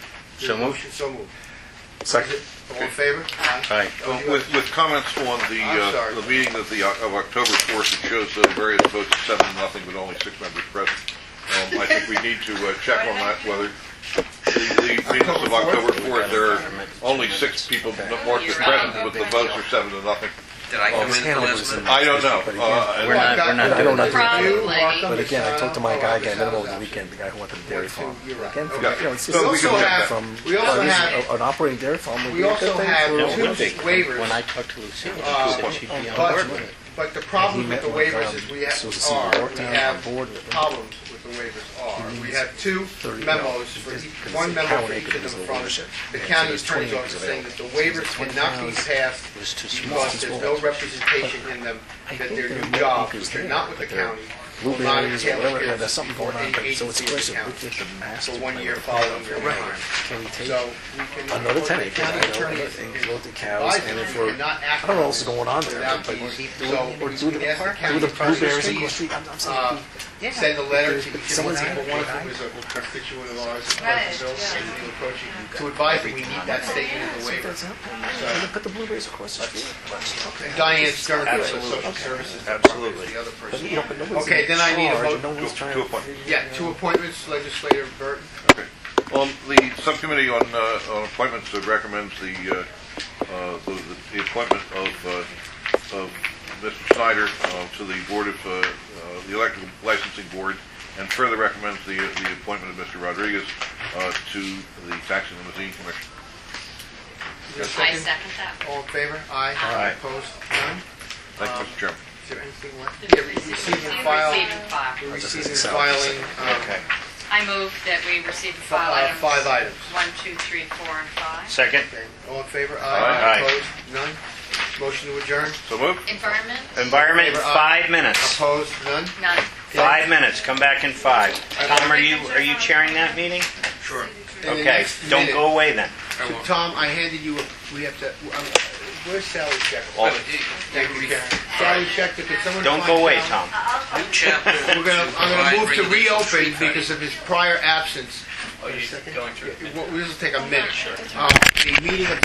So moved. So moved. Second. All in favor? Aye. Oh, you With, with comments on the I'm uh, sorry. the meeting of the of October fourth, it shows uh, various votes of seven to nothing, but only six members present. Um, I think we need to uh, check on that, whether the, the meetings of October fourth, there are only six people marked as present, but the votes are seven to nothing. Did I come in at the last minute? I don't know. Uh, and- We're not, we're not I don't doing know. that. You, Markham, But again, I talked to my guy again, Mr. then over the weekend, the guy who went to the dairy farm. You're right. Again, from, Okay. you know, it's So just we can also check have- that. from we also uh, this- have- an operating dairy farm. would we be a also good thing have for- No, two it would be. waivers. When I talked to Lucia, Uh, she said she'd be on but- board with it. But the problem He with the met with, waivers um, is we have, Susan C. are, we Yorktown have on board with it. problems with the waivers are. We have two thirty memos dollars. for each, Because one it's memo county for each acre of them is the from watershed. the Yeah, county so there's twenty attorney's acres office saying that available. the waivers So twenty cannot be pounds passed was too small. because Too there's small. no representation in them I that think they're there are new more jobs, acres which are there, not with the but they're county, blueberries or Taylor whatever. Pierce Yeah, there's something going on. for But, any so it's a agency question. of We the get the master for one plan year with following the your plan. record. Can we take So we can. another ten the acres? county I don't attorney know, is- and is include the cows, advising and if you we're, cannot act I don't know what else is going on there. without But the- keep so doing, or we do the, can ask the do county the attorney blueberries to in Eagle Street. I'm, I'm saying, Uh, Send a letter to But each someone's of got- one of whom is a constituent of ours in Right, Pleasantville, yeah. and we'll approach you to advise that we need that statement in the waiver. so put the blueberries across the street. And Diane Stern from the Absolutely. Social Services Absolutely. Department is the other But, person. you know, but nobody's Okay, in then I need a charge, vote. and no one's Two- trying two to appointments. figure- Yeah, two appointments, Legislator Burton. Okay. Well, the subcommittee on, uh, on appointments uh, recommends the, uh, uh, the, the appointment of, uh, of Mister Snyder uh, to the Board of, uh, uh, the Electrical Licensing Board, and further recommends the, the appointment of Mister Rodriguez uh, to the Tax and Limousine Commission. Is there a I second? second that. All in favor? Aye. Aye. Opposed? None? Thank you, Um, Mister Chairman. Is there anything left? Yeah, we receive and file. Receive and file. We That's receive just and a filing, um, Okay. I move that we receive and fi- file uh, items. five items. One, two, three, four, and five. Second. Okay, all in favor? Aye. Opposed? None? Motion to adjourn? So moved. Environment? Environment, Favor, aye. five minutes. Opposed? None? None. Five minutes. Come back in five. Tom, are you are you chairing that meeting? Sure. In the Okay. next Don't minute- go away then. I So, won't. Tom, I handed you, a we have to, um, where's Sally check? Well, Thank you, Karen. Sally check, could someone Don't find go away, Sally? Tom. New chapter. We're gonna, I'm gonna provide move to regulations reopen tree cutting. because of his prior absence. Oh, you're going through. Well, This will take a minute. Um, The meeting of